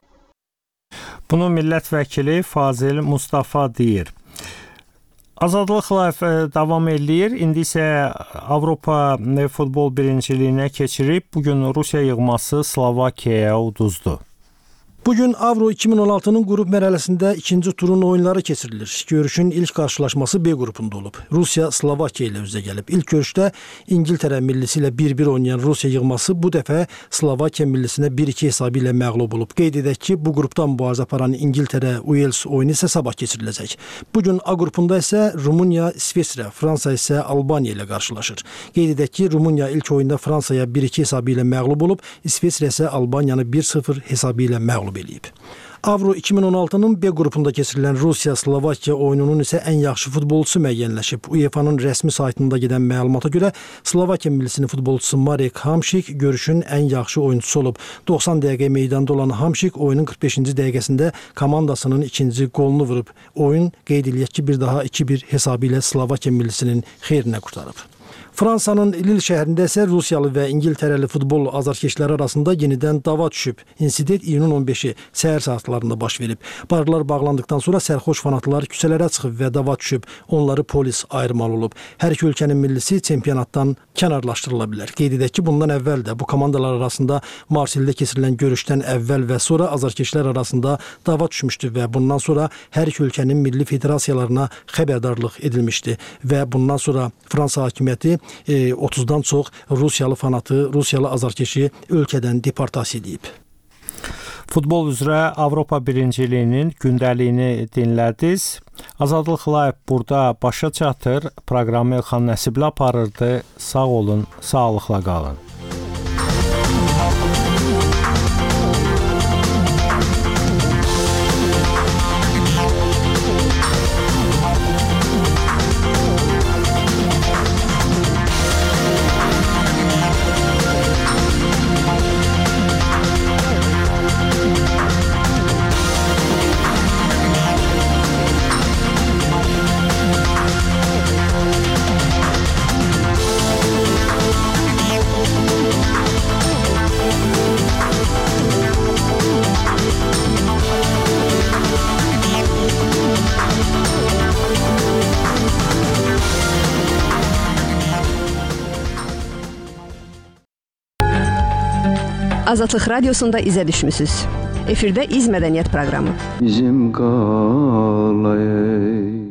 Bunu millət vəkili Fazil Mustafa deyir. Azadlıqla davam eləyir. İndi isə Avropa futbol birinciliyinə keçirib. Bugün Rusiya yığması Slovakiyaya uduzdu. Bugün Avro 2016'nın qrup mərhələsində ikinci turun oyunları keçirilir. Görüşün ilk qarşılaşması B qrupunda olub. Rusiya Slovakiya ilə üzə gəlib. İlk görüşdə İngiltərə millisi ilə 1-1 oynayan Rusiya yığması bu dəfə Slovakiya millisinə 1-2 hesabı ilə məğlub olub. Qeyd edək ki, bu qrupdan mübarizə aparan İngiltərə-Uels oyunu isə sabah keçiriləcək. Bugün A qrupunda isə Rumıniya, İsveçrə, Fransa isə Albaniya ilə qarşılaşır. Qeyd edək ki, Rumıniya ilk oyunda Fransaya 1-2 hesabı ilə məğlub olub, İsveçrə isə Albaniyanı 1-0 hesabı ilə məğlub eləyib. Avro 2016'nın B qrupunda keçirilən Rusiya-Slovakiya oyununun isə ən yaxşı futbolçusu müəyyənləşib. UEFA'nın rəsmi saytında gedən məlumata görə Slovakiya millisinin futbolçusu Marek Hamšík görüşün ən yaxşı oyuncusu olub. 90 dəqiqə meydanda olan Hamšík oyunun 45-ci dəqiqəsində komandasının ikinci qolunu vurub. Oyun qeyd eləyək ki, bir daha 2-1 hesabı ilə Slovakiya millisinin xeyrinə qurtarıb. Fransanın Lille şəhərində isə Rusiyalı və İngiltərəli futbol azarkeşləri arasında yenidən dava düşüb. İnsident iyunun 15-i səhər saatlarında baş verib. Barlar bağlandıqdan sonra sərxoş fanatlar küçələrə çıxıb və dava düşüb. Onları polis ayırmalı olub. Hər iki ölkənin millisi çempionatdan kənarlaşdırıla bilər. Qeyd edək ki, bundan əvvəl də bu komandalar arasında Marsildə keçirilən görüşdən əvvəl və sonra azarkeşlər arasında dava düşmüşdü və bundan sonra hər iki ölkənin milli federasiyalarına xəbərdarlıq edilmişdi və bundan sonra Fransa hakimiyyəti 30-dan çox Rusiyalı fanatı, Rusiyalı azarkeşi ölkədən deportasiya edib. Futbol üzrə Avropa birinciliyinin gündəliyini dinlədiniz. Azadlıq Live burada başa çatır. Proqramı Elxan Nəsibli aparırdı. Sağ olun, sağlıqla qalın. Azadlıq Radiosunda izə düşmüsünüz. Efirdə İz Mədəniyyət proqramı. Bizim qalayı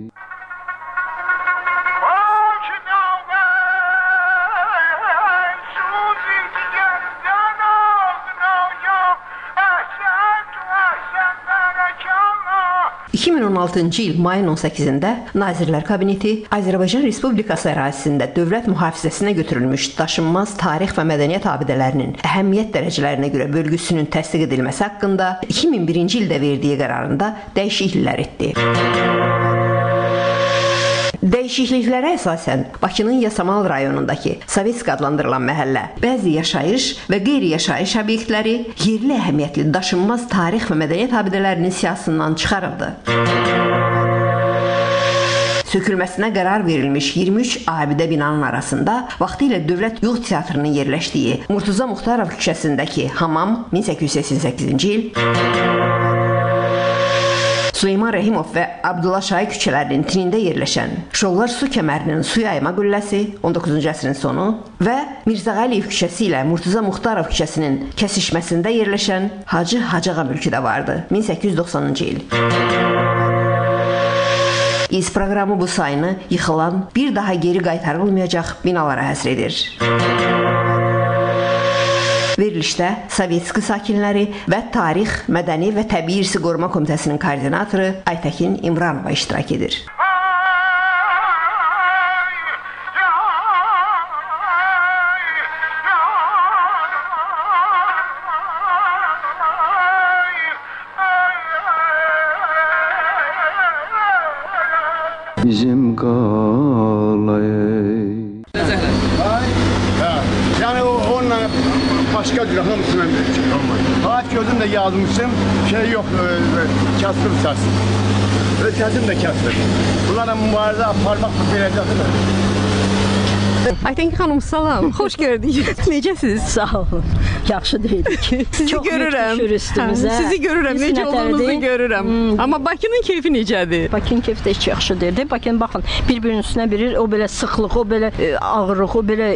...2016-cı il mayın 18-də Nazirlər Kabineti Azərbaycan Respublikası ərazisində dövlət mühafizəsinə götürülmüş daşınmaz tarix və mədəniyyət abidələrinin əhəmiyyət dərəcələrinə görə bölgüsünün təsdiq edilməsi haqqında 2001-ci ildə verdiyi qərarında dəyişikliklər etdi. Dəyişikliklərə əsasən Bakının Yasamal rayonundakı Sovetsk adlandırılan məhəllə, bəzi yaşayış və qeyri-yaşayış obyektləri yerli əhəmiyyətli daşınmaz tarix və mədəniyyət abidələrinin siyahısından çıxarıldı. Sökülməsinə qərar verilmiş 23 abidə binanın arasında vaxtilə Dövlət Yuğ Teatrının yerləşdiyi Murtuza Muxtarov küçəsindəki Hamam 1888-ci il, Süleyman Rəhimov və Abdullah Şahi küçələrinin tinində yerləşən Şollar su kəmərinin su yayma qülləsi 19-cu əsrin sonu və Mirzə Əliyev küçəsi ilə Murtuza Muxtarov küçəsinin kəsişməsində yerləşən Hacı Hacığa mülkü də vardı 1890-cı il. İz proqramı bu sayını yıxılan, bir daha geri qaytarılmayacaq binalara həsr edir. Verilişdə Sovetski sakinləri və Tarix, Mədəni və Təbii İrsi Qoruma Komitəsinin koordinatoru Aytəkin İmranova iştirak edir. Bizim qalayı yani onunla başka bir hamısına Hayat gözümde yazmışım, şey yok, kasır sas. Ötedim de kasır. Bunlara mübarəzə aparmaq verəcəkdir. Aytəkin xanım, salam, xoş gördük. Necəsiniz? Sağ olun. Yaxşı deyilik. Sizi görürəm. Sizi görürəm, necə olduğunuzu görürəm. Amma Bakının keyfi necədir? Bakının keyfi də heç yaxşı deyil. Bakının baxın, bir-birinin üstünə birir, o belə sıxlıq, o belə ağırlıq, o belə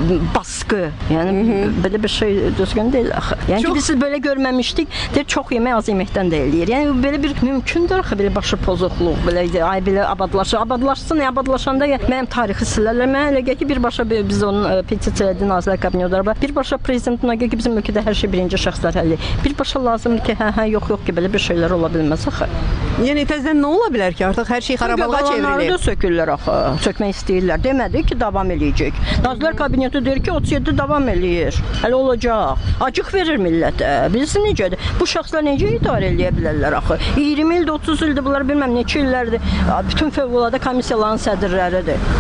baskı. Yəni belə bir şey düzgün deyil axı. Yəni biz belə görməmişdik. Deyir çox yemək az yeməkdən də eləyir. Yəni belə bir mümkündür axı, belə başı pozuqluq, belə ay belə abadlaşır. Abadlaşsın, abadlaşanda mənim tarixi silərlər. Mən elə ki birbaşa biz onun petisiya etdi Nazirlər Kabineti. Birbaşa prezidentin ki bizim ölkədə hər şey birinci şəxslər həll edir. Birbaşa lazımdır ki, yox ki, belə bir şeylər ola bilməz axı. Yəni təzədən nə ola bilər ki, artıq hər şey xarabalığa çevrilir? Qalanları da sökürlər axı. Sökmək istəyirlər. Demədi ki, davam eləyəcək. Nazirlər Kabineti deyir ki, 37 davam eləyir. Hələ olacaq. Acıq verir millətə. Bilsin necədir? Bu şəxslər necə idarə eləyə bilərlər axı? 20 ildir, 30 ildir, bunlar bilməm neçə illərdir. Bütün fövqəladə komissiyaların sədrləridir.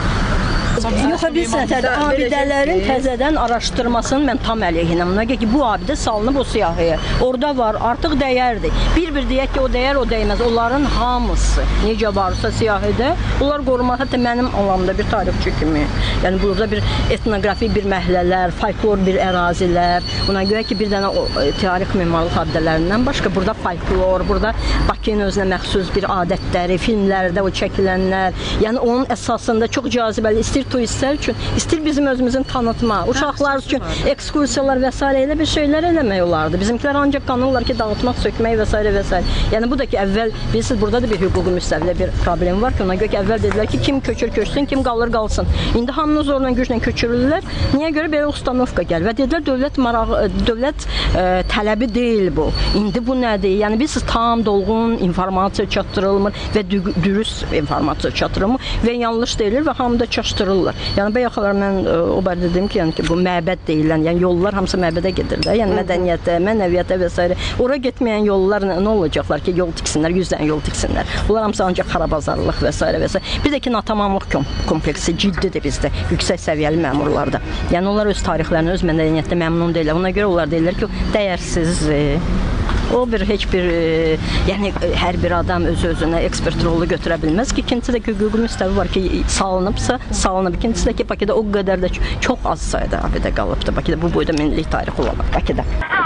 Yox, biz abidələrin təzədən araşdırmasının mən tam əleyhinəm. Ki, bu abidə salınıb o siyahıya. Orada var, artıq dəyərdir. Bir deyək ki, o dəyər, o dəyməz. Onların hamısı necə varsa siyahıda, onlar qoruma, hətta mənim alanımda bir tarixçi kimi. Yəni, burada bir etnografi bir məhəllələr, folklor bir ərazilər. Buna görə ki, bir dənə tarix memarlıq abidələrindən başqa burada folklor, burada Bakının özünə məxsus bir adətləri, filmlərdə o çəkilənlər. Yəni, onun əsasında çox cazibəli, istir turistlər üçün, istir bizim özümüzün tanıtma, uşaqlar üçün ekskursiyalar və s. elə bir şeylər eləmək olardı. Bizimkilər ancaq qanırlar ki, dağıtmaq, sökmək və s. və s. Yəni, bu da ki, əvvəl, bilirsiniz, burada da bir hüquqi müstəvilə bir problem var ki, ona görə ki, əvvəl dedilər ki, kim köçür, köçsün, kim qalır, qalsın. İndi hamını zorla, güclə köçürürlər. Niyə görə belə ustanovka gəlir? Və dedilər, dövlət tələbi deyil bu. İndi bu nədir? Yəni, biz tam dolğun informasiya çatdırılmır və dürüst informasiya çatdırılmır və yanlış deyilir və hamı da çaşdırılır. Yəni bayaqlar mən o barədə dedim ki, yəni ki bu məbəd deyilən, yəni yollar hamısı məbədə gedirlər. Yəni mədəniyyətə, mənəviyyata və s. Ora getməyən yollar nə olacaqlar ki, yol tiksinlər, 100 dənə yol tiksinlər. Bunlar hamısı ancaq xarabazarlıq və s. və s. Bir də ki, natamamlıq kompleksi ciddidir bizdə, yüksək səviyyəli məmurlarda. Yəni onlar öz tarixlərini, öz mədəniyyətdə məmnun deyirlər. Ona görə onlar deyirlər ki, dəyərsizdir. O heç bir, yəni hər bir adam özünə ekspert rolu götürə bilməz ki, ikincisi də ki, hüquqi müstəvi var ki, salınıbsa, salınıb. İkincisi də ki, Bakıda o qədər də çox az sayda abidə qalıbdır. Bakıda bu boyda milli tarix olaraq Bakıda.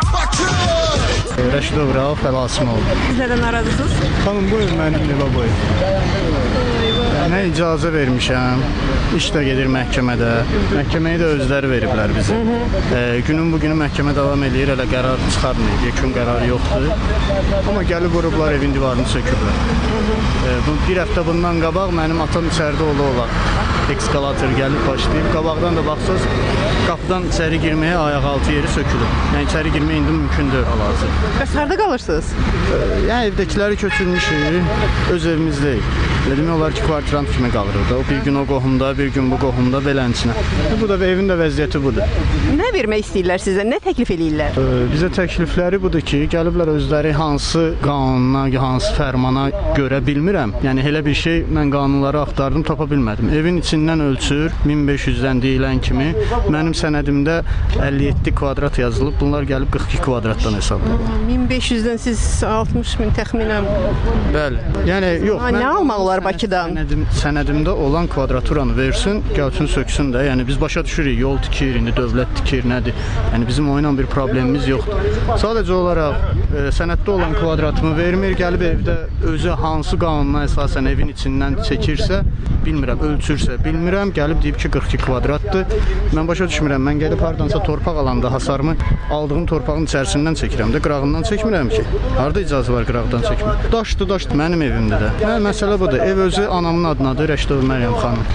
Rəşidov Rauf Əlasimov. Siz nədən narazısınız? Xanım, buyurun mənim növə buyurun. Mən icazə vermişəm. İş də gedir məhkəmədə. Məhkəməyə də özləri veriblər bizi. Günün bugünü məhkəmə davam eləyir, hələ qərar çıxarmır. Yekun qərarı yoxdur. Amma gəlib vurublar, evin divarını söküblər. Bir həftə bundan qabaq mənim atam içəridə ola. Ekskalator gəlib başlayıb. Qabaqdan da baxsaz, qapıdan içəri girməyə ayaq altı yeri sökülüb. Yəni içəri girmək indi mümkün deyil hal-hazır. Bəs harda qalırsınız? Yəni evdəkiləri köçürmüşük, öz evimiz deyil. Demək olar ki, kvartirant kimi qalırıq da. Bir gün o qohumda, bir gün bu qohumda, belənçinə. Bu da evin də vəziyyəti budur. Nə vermək istəyirlər sizə? Nə təklif eləyirlər? Bizə təklifləri budur ki, gəliblər özləri hansı qanuna, hansı fərmana görə bilmirəm. Yəni elə bir şey mən qanunları axtardım, tapa bilmədim. Evin içindən ölçür, 1500-dən deyilən kimi. Mənim sənədimdə 57 kvadrat yazılıb, bunlar gəlib 42 kvadratdan hesablayır. 1500-dən siz 60.000 təxminən. Bəli. Yəni yox, nə almaq olar Bakıdan? Sənədimdə olan kvadraturanı versin, gəlsin söksün də. Yəni biz başa düşürük, yol tikir, indi dövlət tikir, nədir? Yəni bizim o ilə bir problemimiz yoxdur. Sadəcə olaraq sənəddə olan kvadratımı vermir, gəlib evdə özü hansı qanuna əsasən evin içindən çəkirsə, bilmirəm, ölçürsə, bilmirəm, gəlib deyib ki, 42 kvadratdır. Mən başa düşmürəm, mən gəlib hardansa torpaq alanda hasarımı aldığım torpağın içərisindən çəkirəm də, qırağından çəkmirəm ki. Harda icazə var qırağdan çəkmək? Daşdır, mənim evimdir də. Məsələ budur, ev özü anamın adınadır, Rəşidov Məryəm xanım.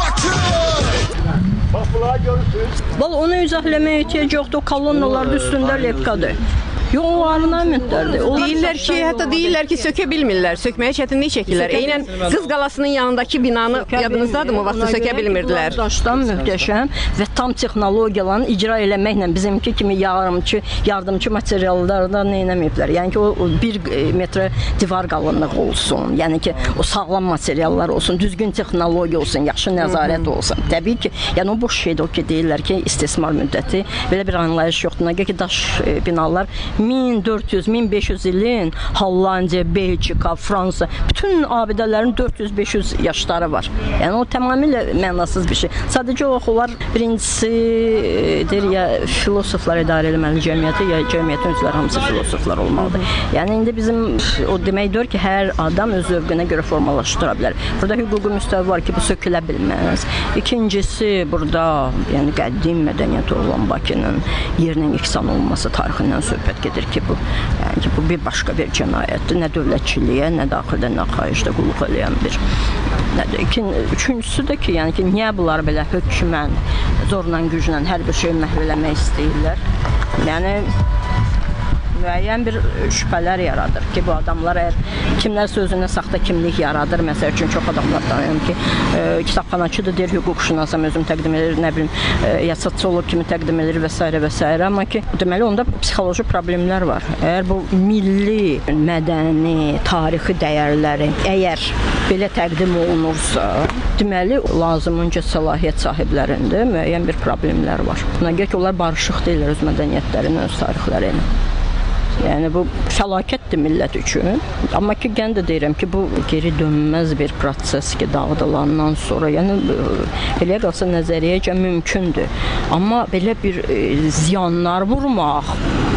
Vallahi onu izahləməyə ehtiyac yoxdur, kolonnalar üstündə lepkadır. Yox, onların əmintlərdir. Deyirlər ki, hətta deyirlər ki, sökə bilmirlər, sökməyə çətinlik çəkirlər. Eynən Qız Qalasının yanındakı binanı yadınızdadırmı? O vaxtda sökə bilmirdilər. Daşdan möhtəşəm və tam texnologiyalarını icra eləməklə bizimki kimi yardımçı materiallardan nə eləməyiblər. Yəni ki, o 1 metrə divar qalınlığı olsun, yəni ki, o sağlam materiallar olsun, düzgün texnologiya olsun, yaxşı nəzarət olsun. Təbii ki, yəni o boş şeydir o ki, deyirlər ki, istismar müddəti, belə bir anlayış yoxdur. Nəgər ki, daş binalar 1400-1500 ilin Hollandiya, Belçika, Fransa, bütün abidələrin 400-500 yaşları var. Yəni o tamamilə mənasız bir şey. Sadəcə onlar birincisi deyir ya filosoflar idarə etməli cəmiyyəti, ya cəmiyyətin üzvləri hamısı filosoflar olmalıdır. Yəni indi bizim o deməkdir ki, hər adam öz zövqünə görə formalaşdıra bilər. Burada hüquqi müstəvi var ki, bu sökülə bilməz. İkincisi burada yəni qədim mədəniyyəti olan Bakının yerinin yeksan olması tarixindən söhbət gedir ki, bu yəni ki, bu bir başqa bir cinayətdir. Nə dövlətçiliyə, nə daxildə, nə xaricdə qulluq eləyən bir nədir. Üçüncüsü də ki, yəni ki, niyə bunlar belə hökmən, zorla, güclə hər bir şeyi məhv eləmək istəyirlər? Yəni müəyyən bir şübhələr yaradır ki, bu adamlar əgər kimlərsə özünə saxta kimlik yaradır, məsəl üçün çox adamlar tanıyım ki, kitabxanaçıdır, deyir, hüquqşünasam özüm təqdim edir, nə bilim, ya sosiolog kimi təqdim edir və s. və s. Amma ki, deməli, onda psixoloji problemlər var. Əgər bu milli, mədəni, tarixi dəyərləri əgər belə təqdim olunursa, deməli, lazımınca səlahiyyət sahiblərində müəyyən bir problemlər var. Buna görə ki, onlar barışıq deyirlər öz mədəniyyətlərini, öz tarixləri ilə. Yəni bu fəlakətdir millət üçün. Amma ki, gən də deyirəm ki, bu geri dönməz bir proses ki, dağıdılandan sonra, yəni elə qalsa nəzəriyyəcə mümkündür. Amma belə bir ziyanlar vurmaq,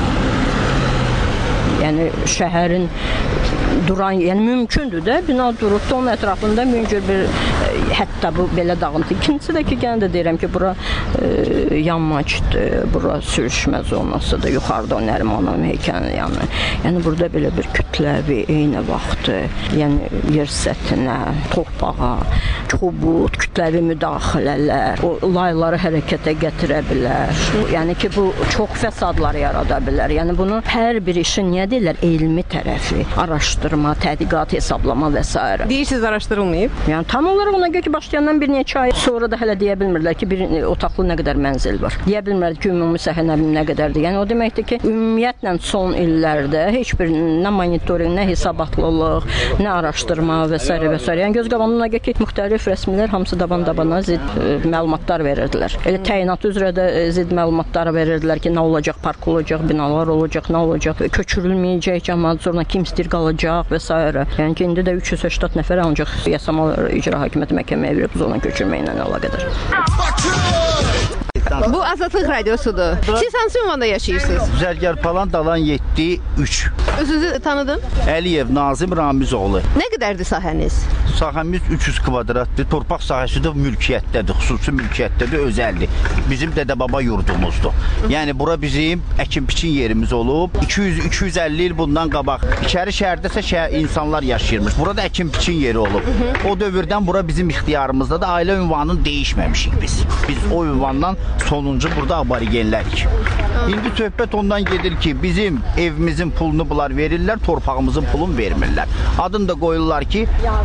yəni şəhərin duran, yəni mümkündür də, bina durub da onun ətrafında mümkün bir hətta bu belə dağıntı. İkincisi də ki, gənə də deyirəm ki, bura yanmaçdır, bura sürüşmə zonasıdır, yuxarıda o Nərimanov heykəlinin yanı. Yəni burada belə bir kütləvi, eyni vaxtı, yəni yer səthinə, torpağa, kobud, kütləvi müdaxilələr, o layları hərəkətə gətirə bilər. Yəni ki, bu çox fəsadlar yarada bilər. Yəni bunu hər bir işin niyə deyirlər, elmi tərəfi, araşdırma, tədqiqat, hesablama və s. Deyirsiniz, araşdırılmayıb? Yəni tam olaraq ona görə ki, başlayandan bir neçə ay sonra da hələ deyə bilmirlər ki, bir otaqlı nə qədər mənzil var. Deyə bilmirlər ki, ümumi səhə nə qədərdir. Yəni o deməkdir ki, ümumiyyətlə son illərdə heç bir nə monitorinq, nə hesabatlılıq, nə araşdırma və s. və s. Yəni göz qabağına görə ki, müxtəlif rəsmilər hamısı daban-dabana zidd məlumatlar verirdilər. Elə təyinat üzrə də zidd məlumatlar verirdilər ki, nə olacaq, park olacaq, binalar olacaq, nə olacaq, köçürülməyəcək cəmaət, sonra kim istəyir qalacaq və s. Yəni ki, indi də 380 nəfər ancaq yasama icra hakimiyyəti məhkəməyə verib zona köçürməklə əlaqədar. Bu Azadlıq radiosudur. Siz hansı ünvanda yaşayırsınız? Zərgər Palan Dalan 7-3. Özünüzü tanıdın? Əliyev Nazim Ramizoğlu. Nə qədərdir sahəniz? Sahəmiz 300 kvadratdır. Torpaq sahəsi də mülkiyyətdədir, xüsusi mülkiyyətdədir, özəldir. Bizim dədə-baba yurdumuzdur. Yəni bura bizim əkin-biçin yerimiz olub. 200-250 il bundan qabaq İçəri şəhərdəsə insanlar yaşayırmış. Burada əkin-biçin yeri olub. O dövrdən bura bizim ixtiyarımızda da ailə ünvanını dəyişməmişik biz. Biz o ünvandan sonuncu burada aborigenlərik. İndi söhbət ondan gedir ki, bizim evimizin pulunu bunlar verirlər, torpağımızın pulunu vermirlər. Adını da qoyurlar ki,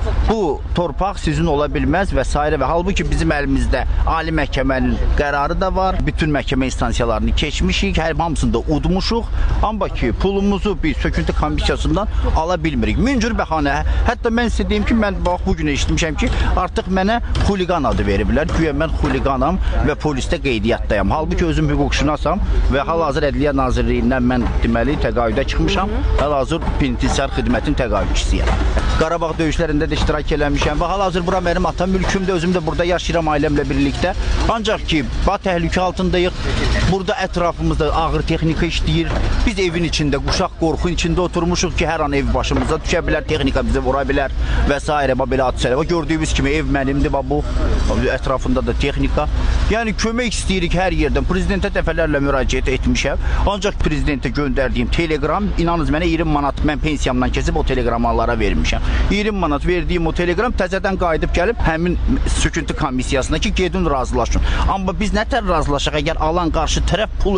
bu torpaq sizin ola bilməz və s. və halbuki bizim əlimizdə Ali Məhkəmənin qərarı da var. Bütün məhkəmə instansiyalarını keçmişik, hər hamısını da udmuşuq. Amma ki, pulumuzu bir söküntü komissiyasından ala bilmirik. Min cür bəhanə. Hətta mən sizə deyim ki, mən bax bu gün eşitmişəm ki, artıq mənə xuliqan adı veriblər. Güya mən xuliqanam və polisdə qeydiyyatdayam. Halbuki özüm hüquqşünasam və hal-hazır Ədliyyə Nazirliyindən mən deməli təqaüdə çıxmışam. Hal-hazır penitensiar xidmətin təqaüdçüsüyəm. Qarabağ döyüşlərində də iştirak eləmişəm və hal-hazır bura mənim ata mülkümdür. Özüm də burada yaşayıram ailəmlə birlikdə. Ancaq ki, təhlükə altındayıq. Burada ətrafımızda ağır texnika işləyir. Biz evin içində, quşaq qorxun içində oturmuşuq ki, hər an ev başımıza düşə bilər, texnika bizi vura bilər və s. belə hadisələr. Gördüyünüz kimi ev mənimdir bu. Ətrafında da texnika. Yəni kömək istəyirik hər yerdən. Prezidentə dəfələrlə müraciət etmişəm. Ancaq prezidentə göndərdiyim telegram, inanınız mənə 20 manat mən pensiyamdan kesib o teleqramlara vermişəm. 20 manat verdiyim o telegram təzədən qayıdıb gəlib həmin söküntü komissiyasına ki, gedin razılaşın. Amma biz nətər razılaşaq əgər alan qarşı tərəf pul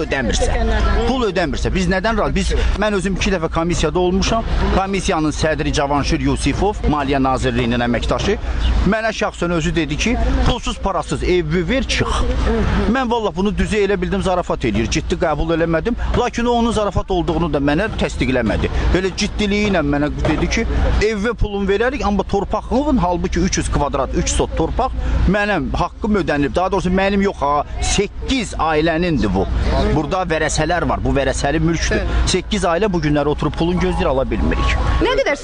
ödəmirsə? Biz nədən razı? Mən özüm 2 dəfə komissiyada olmuşam. Komissiyanın sədri Cavanşir Yusifov, Maliyyə Nazirliyinin əməkdaşı, mənə şəxsən özü dedi ki, pulsuz parasız evi ver, çıx. Mən vallah bunu düzə elə bildim, zarafat edir. Ciddi qəbul eləmədim. Lakin o onun zarafat olduğunu da mənə təsdiqləmədi. Belə ciddiliyi ilə mənə dedi ki, evə pulun verərik, amma torpağın halbuki 300 kvadrat, 3 sot torpaq mənim haqqım ödənilib. Daha doğrusu mənim yox, 8 ailənindir bu. Burada vərəsələr var. Bu vərəsəli mülkdür. 8 ailə bu günləri oturub pulun gözləyir ala bilmirik. Nə qədər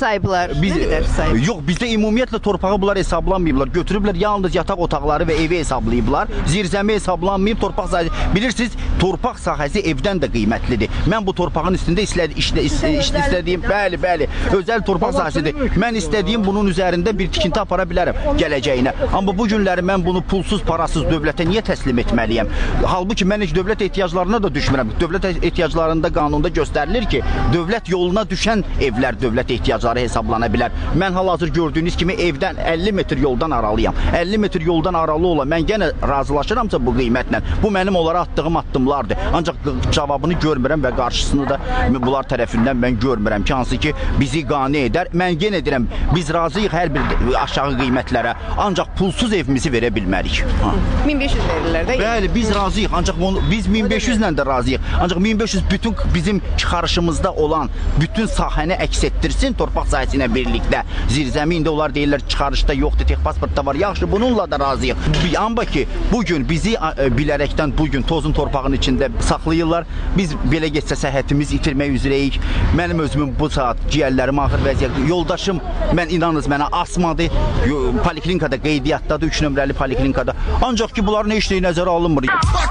sahiblər?1500 verirlər də. Bəli, biz razıyıq. Ancaq biz 1500 ilə də razıyıq. Ancaq 1500 bütün bizim çıxarışımızda olan bütün sahəni əks etdirsin torpaq sahəsi ilə birlikdə. Zirzəmində onlar deyirlər çıxarışda yoxdur, tek pasportda var. Yaxşı, bununla da razıyıq. Amma ki, bugün bizi bilərəkdən bugün tozun torpağın içində saxlayırlar. Biz belə getsə səhhətimiz itirmək üzrəyik. Mənim özümün bu saat ciyərlərim ağır vəziyyətdə. Yoldaşım, mən inanınız mənə asmadı. Poliklinikada qeydiyyatdadır, 3 nömrəli poliklinikada. Ancaq ki, bunların heç nəyi nəzərə alınmır.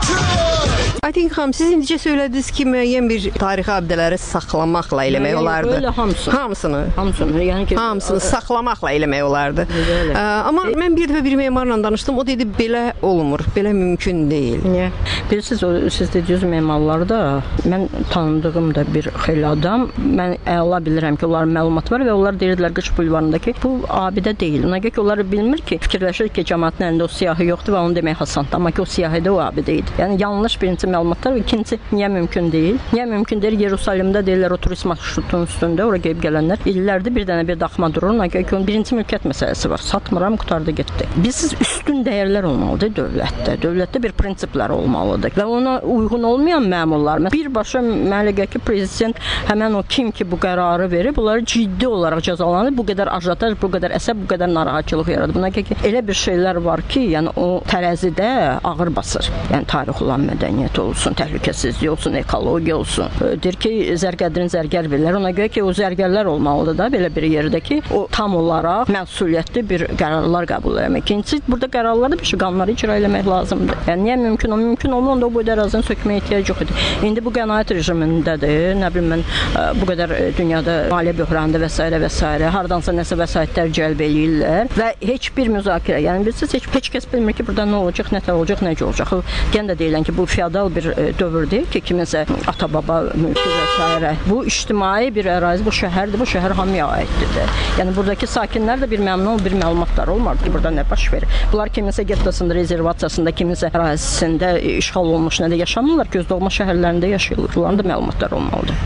Aytin xanım, siz indicə söylədiniz ki, müəyyən bir tarixi abidələri saxlamaqla eləmək olardı. Elə hamısını. Hamısını saxlamaqla eləmək olardı. Amma mən bir dəfə bir memarla danışdım, o dedi belə olmur, belə mümkün deyil. Niyə? Bilirsiniz, siz dediniz memarlarda, mən tanıdığım da bir xeyli adam, mən əla bilirəm ki, onların məlumat var və onlar deyirdilər Qış bulvarındakı bu abidə deyil. Ona görə ki, onlar bilmir ki, fikirləşir ki, cəmaətin əlində o siyahı yoxdur və onu demək asandır. Amma ki, o siyahıda o abidə idi. Yəni yanlış birinci məlumatlar və ikinci niyə mümkün deyil? Niyə mümkün deyil? Yeruşalimdə deyirlər o turist marşrutunun üstündə, ora gəlib gələnlər illərdir bir dənə bir daxma durur. Ona görə ki, onun birinci mülkiyyət məsələsi var. Satmıram, qutardı getdi. Biz üstün dəyərlər olmalıdır dövlətdə. Dövlətdə bir prinsiplər olmalıdır və ona uyğun olmayan məmurlar, birbaşa mənə gəlir ki, prezident həmən o kim ki bu qərarı verib, bunları ciddi olaraq cəzalanır. Bu qədər ajotaj, bu qədər əsəb, bu qədər narahatçılıq yaradır. Buna gəlir ki, elə bir şeylər var ki, yəni o tərəzidə ağır basır. Yəni tarix olan mədəniyyət olsun, təhlükəsizlik olsun, ekologiya olsun. Deyir ki, zərgərdirin zərgər bilirlər. Ona görə ki, o zərgərlər olmalıdır da belə bir yerdə ki, o tam olaraq məsuliyyətli bir qərarlar qəbul etmək. İkincisi, burada qərarlarda bir şey qanunları icra etmək lazımdır. Yəni niyə mümkün? O mümkün olmanda o boyda ərazini sökməyə ehtiyac yox idi. İndi bu qənaət rejimindədir. Nə bilim mən bu qədər dünyada maliyyə böhranında və s. hardansa nəsə vəsaitlər cəlb eləyirlər və heç bir müzakirə, yəni bilirsiniz, heç kəs bilmir ki, burada nə olacaq, nə olacaq, necə olacaq. Yenə də deyilən ki, bu feodal bir dövr deyil ki, kiminsə ata-baba mülkü və s. Bu ictimai bir ərazi, bu şəhərdir, bu şəhər hamıya aiddir. Yəni buradakı sakinlər də bir məmnun, bir məlumatları olmadı ki, burada nə baş verir. Bunlar kiminsə getdasında, rezervasiyasında, kiminsə ərazisində işğal olmuş, nə də yaşamırlar, gözdolma şəhərlərində yaşayırlar. Bunların da məlumatları olmalıdır.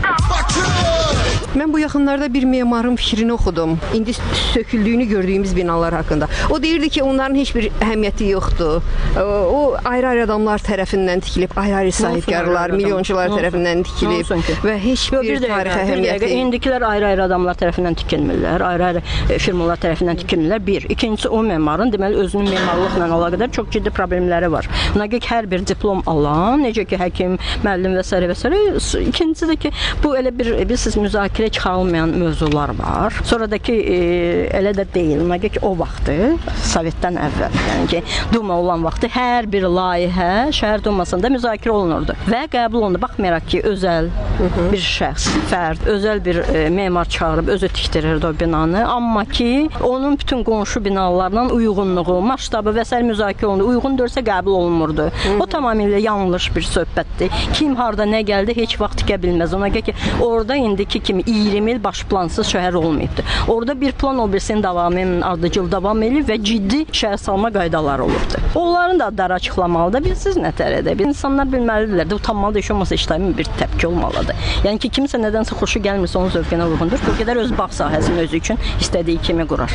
Mən bu yaxınlarda bir memarın fikrini oxudum. İndi söküldüyünü gördüyümüz binalar haqqında. O deyirdi ki, onların heç bir əhəmiyyəti yoxdur. O ayrı-ayrı adamlar tərəfindən tikilib, ayrı-ayrı sahibkarlar, milyonçular tərəfindən tikilib və heç bir tarixi əhəmiyyəti. İndikilər ayrı-ayrı adamlar tərəfindən tikilmirlər, ayrı-ayrı firmalar tərəfindən tikilmirlər. Bir. İkincisi, o memarın deməli özünün memarlıqla əlaqədar çox ciddi problemləri var. Buna görə ki, hər bir diplom alan, necə ki, həkim, müəllim və s. İkincisi də ki, bu elə bir siz müzakirə çıxarılmayan mövzular var. Sonra da ki, elə də deyil. Ona görə ki, o vaxtı, Sovetdən əvvəl, yəni ki, Duma olan vaxtı hər bir layihə şəhər Dumasında müzakirə olunurdu və qəbul olundu. Baxmayaraq ki, özəl bir şəxs, fərd, özəl bir memar çağırıb, özü tikdirirdi o binanı. Amma ki, onun bütün qonşu binalarla uyğunluğu, masştabı və s. müzakirə olundu. Uyğun dörsə qəbul olunmurdu. O tamamilə yanlış bir söhbətdir. Kim harda nə gəldi, heç vaxt tikə bilməz. Ona görə ki, orada indiki kimi 20 il baş plansız şəhər olmayıbdır. Orada bir plan o birisinin davamı, ardıcıl davam eləyib və ciddi şəhər salma qaydaları olubdur. Onların da adları açıqlamalıdır. Bilirsiniz nə tərədə? İnsanlar bilməlidirlər də, utanmalı da heç olmasa işlərin bir təpki olmalıdır. Yəni ki, kimsə nədənsə xoşu gəlmirsə onun zövqünə uyğundur. Bu qədər öz bağ sahəsini özü üçün istədiyi kimi qurar.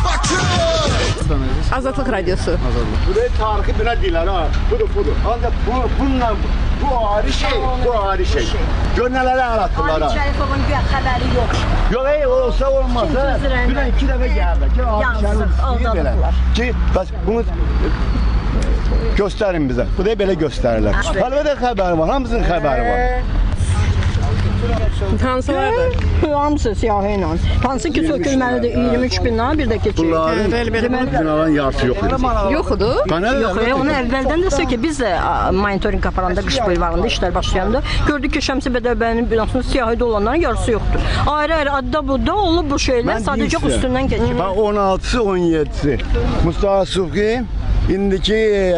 Azadlıq Radiosu. Buraya tarixi bina deyirlər ha. Budur. Ancaq bununla bu ayrı şey. Gör nələrə aratdılar ha. Ali Şərifovun xəbəri yox. Yox, olsa olmaz. Dünən 2 dəfə gəldi. Aldadılar. Ki, bəs bunu göstərin bizə. Bu da belə göstərirlər. Əlbəttə xəbəri var, hamısının xəbəri var. Hansı vardır? Hamısı siyahı ilə. Hansı ki, sökülməlidir 23 bina, bir də keçir. Bunların binaların yarısı yox idi. Yoxdur? Yox, onu əvvəldən də sökü. Biz də monitoring aparanda, qış bulvarında işlər başlayanda gördük ki, Şəmsi Bədəbənin binasının siyahıda olanların yarısı yoxdur. Ayrı-ayrı adda-budda olub bu şeylər sadəcə üstündən keçib. 16-sı, 17-si. Mustafa Subhi, indiki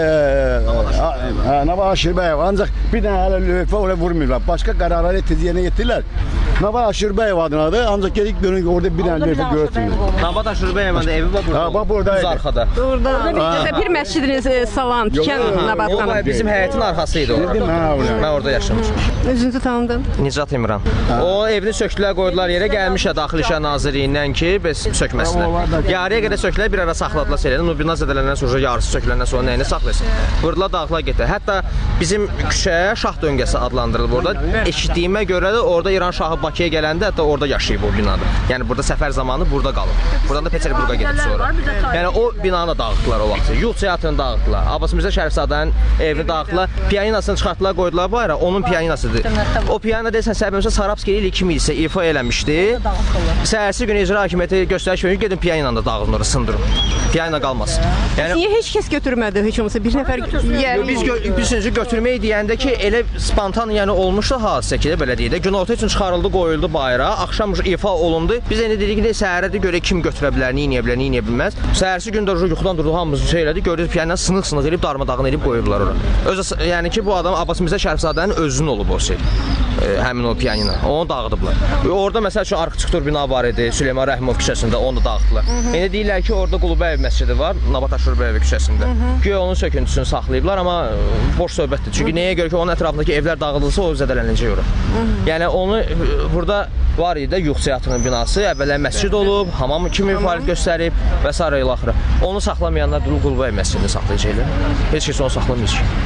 Nava Aşırbəyev. Ancaq bir dənə hələ lövhə oraya vurmuyorlar. Başqa qərarları teziyənə yetirlər. Nava Aşırbəyev adınadır. Ancaq gedik görün orada bir dənə lövhə görürsünüz. Nava Aşırbəyev evi var burada. Bax buradaydı. Düz arxada. Orada bir məscidiniz salan, tikən Nabatxanım. O bizim həyətin arxasıydı orada. Mən orada yaşamışım. Özünüzü tanıdın? Nicat İmran. O evini söktülər, qoydular yerə, gəlmişə Daxili İşlər Nazirliyindən ki, biz sökməsinlər. Yarıya qədər söktülər, bir ara saxladılar seriyadan. O bina zədələndən sonra yarısı söküləndən sonra nəyini saxlasın? Vurdular, dağıtlar getdi. Hətta bizim küçəyə Şah döngəsi adlandırılıb orada. Eşitdiyimə görə də orada İran şahı Bakıya gələndə hətta orada yaşayıb o binada. Yəni burada səfər zamanı burada qalıb. Buradan da Peterburqa gedib sonra. Yəni o binanı da dağıtdılar o vaxt. Yurt teatrını dağıtdılar. Abbas Mirzə Şərifzadənin evini dağıtdılar. Piyaninasını çıxartdılar, qoydular bu ara. Onun piyaninasıdır. O piyanino deyəsən səbəbimizə Sarabski ilə 2000 isə ifa eləmişdi. Səhərsi günü icra hakimiyyəti göstəriş verir, gedin piyaninanı da dağıdın orada, sındırın. Piyanino qalmasın. Yəni niyə heç kəs götürmədi heç olmasa bir nəfər biz götürməyi deyəndə ki, elə spontan yəni olmuşdu hadisə ki, belə deyək də, günorta üçün çıxarıldı, qoyuldu bayıra, axşam ifa olundu. Biz indi dedik ki, səhərədə görə kim götürə bilər, nə edə bilər, nə edə bilməz. Səhərsi gün də yuxudan durdu, hamımız şey elədi, gördük piyanino sınıq-sınıq elib, darmadağın elib qoyublar ora. Yəni ki, bu adam Abbas Mirzə Şərifzadənin özünün olub o şey. Həmin o piyanino. Onu dağıdıblar. Orada məsəl üçün arxitektur bina var idi, Süleyman Rəhimov küçəsində, onu da dağıtdılar. İndi deyirlər ki, orada Qulubəyev məscidi var, Nabat Aşurbəyev küçəsində. Güya onun söküntüsünü saxlayıblar, amma boş söhbətdir. Çünki nəyə görə ki, onun ətrafındakı evlər dağıdılsa, o zədələnəcək ora. Yəni onu burada var idi, Yuxu teatrının binası, əvvəllər məscid olub, hamam kimi fəaliyyət göstərib və s. ilə axıra. Onu saxlamayanlar Qulubəyev məscidini saxlayacaqlar. Heç kəs onu saxlamayacaq.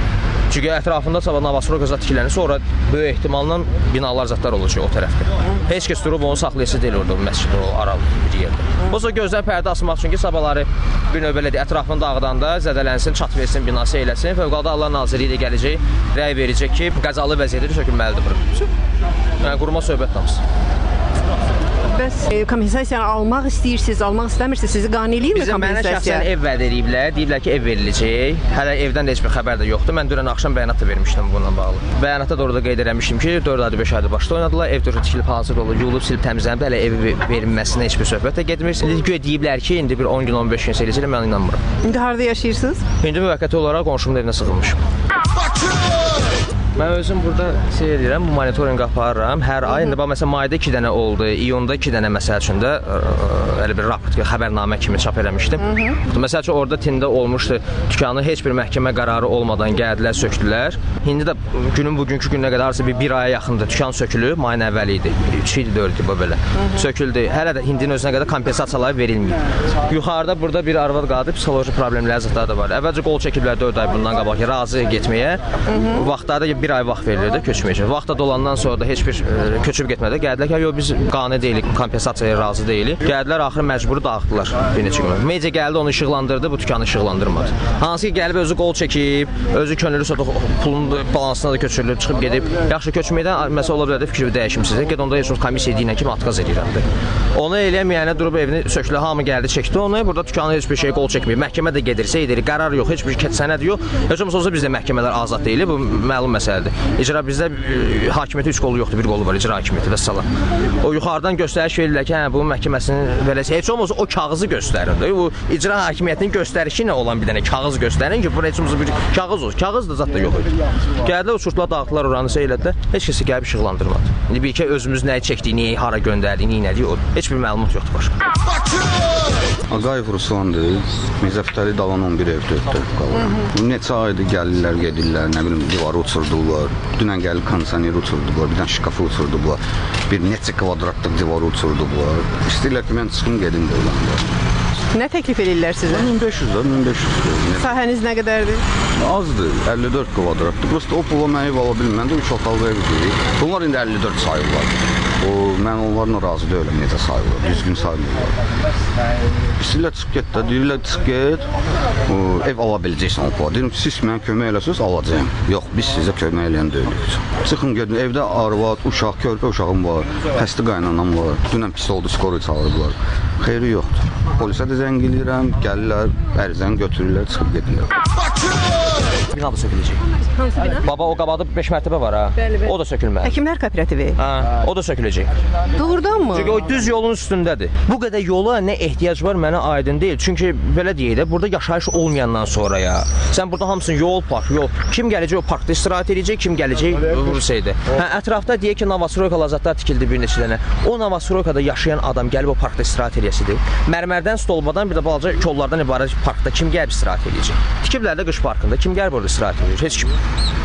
Çünki ətrafında sabah Novostroyka zat tikilənir, sonra böyük ehtimalla binalar zatlar olacaq o tərəfdə. Heç kəs durub onu saxlayası deyil orada məscid o aralı bir yerdə. Olsa gözdən pərdə asmaq üçün ki, sabahları bir növ belə ətrafını dağıdanda zədələnsin, çat versin, binası eləsin. Fövqəladə Hallar Nazirliyi də gələcək, rəy verəcək ki, qəzalı vəziyyətdə sökülməlidir bura. Yəni quruma söhbət namısı. Bəs kompensasiyanı almaq istəyirsiniz, almaq istəmirsiniz, sizi qane eləyirmi kompensasiya? Mənə şəxsən ev vəd ediblər, deyiblər ki, ev veriləcək. Hələ evdən də heç bir xəbər də yoxdur. Mən dünən axşam bəyanat da vermişdim bununla bağlı. Bəyanatda da orada qeyd etmişdim ki, 4 aydır, 5 aydır başda oynadılar. Ev dörd tikilib hazır olub, yuyulub, silib təmizlənib, hələ ev verilməsinə heç bir söhbət də getmir. İndi güya deyiblər ki, indi bir 10 gün, 15 gün eləyəcək, mən inanmıram. İndi harda yaşayırsınız? İndi müvəqqəti olaraq qonşumun evinə sığınmışam. Mən özüm burada edirəm, bu monitorinq aparıram. Hər ay, indi bax məsələn mayda 2 dənə oldu, iyunda 2 dənə məsəl üçün də elə bir raport, xəbərnamə kimi çap eləmişdim. Məsəl üçün orada tində olmuşdu, dükanı heç bir məhkəmə qərarı olmadan gəldilər, sökdülər. İndi də günün bugünkü gününə qədər arası bir aya yaxındır dükan sökülüb, mayın əvvəli idi. 3 idi, 4 idi bu belə. Söküldü. Hələ də hindinin özünə qədər kompensasiyalar verilməyib. Yuxarıda burada bir arvad qaldı, psixoloji problemlər zətləri də var. Əvvəlcə qol çəkiblər 4 ay bundan qabaq razı getməyə. Vaxtlarda bir ay vaxt verilirdi köçməyəcək. Vaxt da dolandan sonra da heç bir köçüb getmədi. Gəldilər ki, yox biz qane deyilik, kompensasiyaya razı deyilik. Gəldilər, axırı məcburi dağıtdılar bir neçə gün. Media gəldi, onu işıqlandırdı, bu dükanı işıqlandırmadı. Hansı ki gəlib özü qol çəkib, özü könüllü pulun balansına da köçürülüb, çıxıb gedib. Yaxşı köçməkdən məsələ ola bilər də fikrimi dəyişmisiniz. Get onda heç komissiya deyilən kimi atqaz edirəmdir. Onu eləyəməyənə durub evini sökülə, hamı gəldi, çəkdi onu. Burada dükanı heç bir şey qol çəkməyib. Məhkəmə də gedirsə edir, qərar yox, heç bir sənəd yox. Heç olmasa bizdə məhkəmələr azad deyil, bu məlum məsələdir. İcra bizdə hakimiyyətin 3 qolu yoxdur, bir qolu var, icra hakimiyyəti və salam. O yuxarıdan göstəriş verirlər ki, hə bu məhkəməsinin verəcəyi heç olmasa o kağızı göstərir. Bu icra hakimiyyətinin göstərişi ilə olan bir dənə kağız göstərin ki, bu heç olmasa bir kağız olsun. Kağız da zət da yox idi. Gəldilər, uçurtdular, dağıtdılar oranı elədilər. Heç kəsi gəlib işıqlandırmadı. İndi bir ki özümüz nəyi çəkdik, nəyi hara göndərdik, nə elədik, heç bir məlumat yoxdur başqa. Ağayev Ruslandır. Mirzə Fətəli Dalan 11 ev dördür qalır. Neçə aydır gəlirlər, gedirlər, nə bilim divarı uçurdular. Dünən gəlib kondisioner uçurdular, bir dənə şkafı uçurdular. Bir neçə kvadratlıq divarı uçurdular. İstəyirlər ki, mən çıxım gedim də olanda. Nə təklif edirlər sizə? 1500-də, 1500. Sahəniz nə qədərdir? Azdır, 54 kvadratdır. Prosta o pula mən ev ala bilməm də 3 otaqlı evdir. Bunlar indi 54 sayırlar. Mən onlarla razı deyiləm, necə sayılır, düzgün sayılırlar. İstəyirlər çıx get də, deyirlər çıx get, ev ala biləcəksən o pula. Deyirəm, siz mənə kömək eləsiniz, alacağım. Yox, biz sizə kömək eləyən deyilik. Çıxın gedin, evdə arvad, uşaq, körpə uşağım var, xəstə qaynanam var. Dünən pis oldu, skoru çağırdılar. Xeyri yoxdur. Polisə də zəng eləyirəm, gəlirlər, ərizəni götürürlər, çıxıb gedirlər. Bina da söküləcək. Hansı bina? Baba, o qabaqda 5 mərtəbə var ha. Bəli, bəli. O da sökülməli. Həkimlər kooperativi. Hə, o da söküləcək. Doğrudanmı? Çünki o düz yolun üstündədir. Bu qədər yola nə ehtiyac var mənə aydın deyil. Çünki belə deyək də, burada yaşayış olmayandan sonra ya. Sən burada hamısın yol, park, yol. Kim gələcək o parkda istirahət edəcək, kim gələcək Rusiyada. Hə, ətrafda deyək ki, Novostroyka lazatlar tikildi bir neçə dənə. O Novostroykada yaşayan adam gəlib o parkda istirahət edəsidir. Mərmərdən, stolbadan bir də balaca kollardan ibarət parkda kim gəlib istirahət edəcək? Tikiblər də qış parkında. Kim gəlib orada istirahət edir? Heç kim.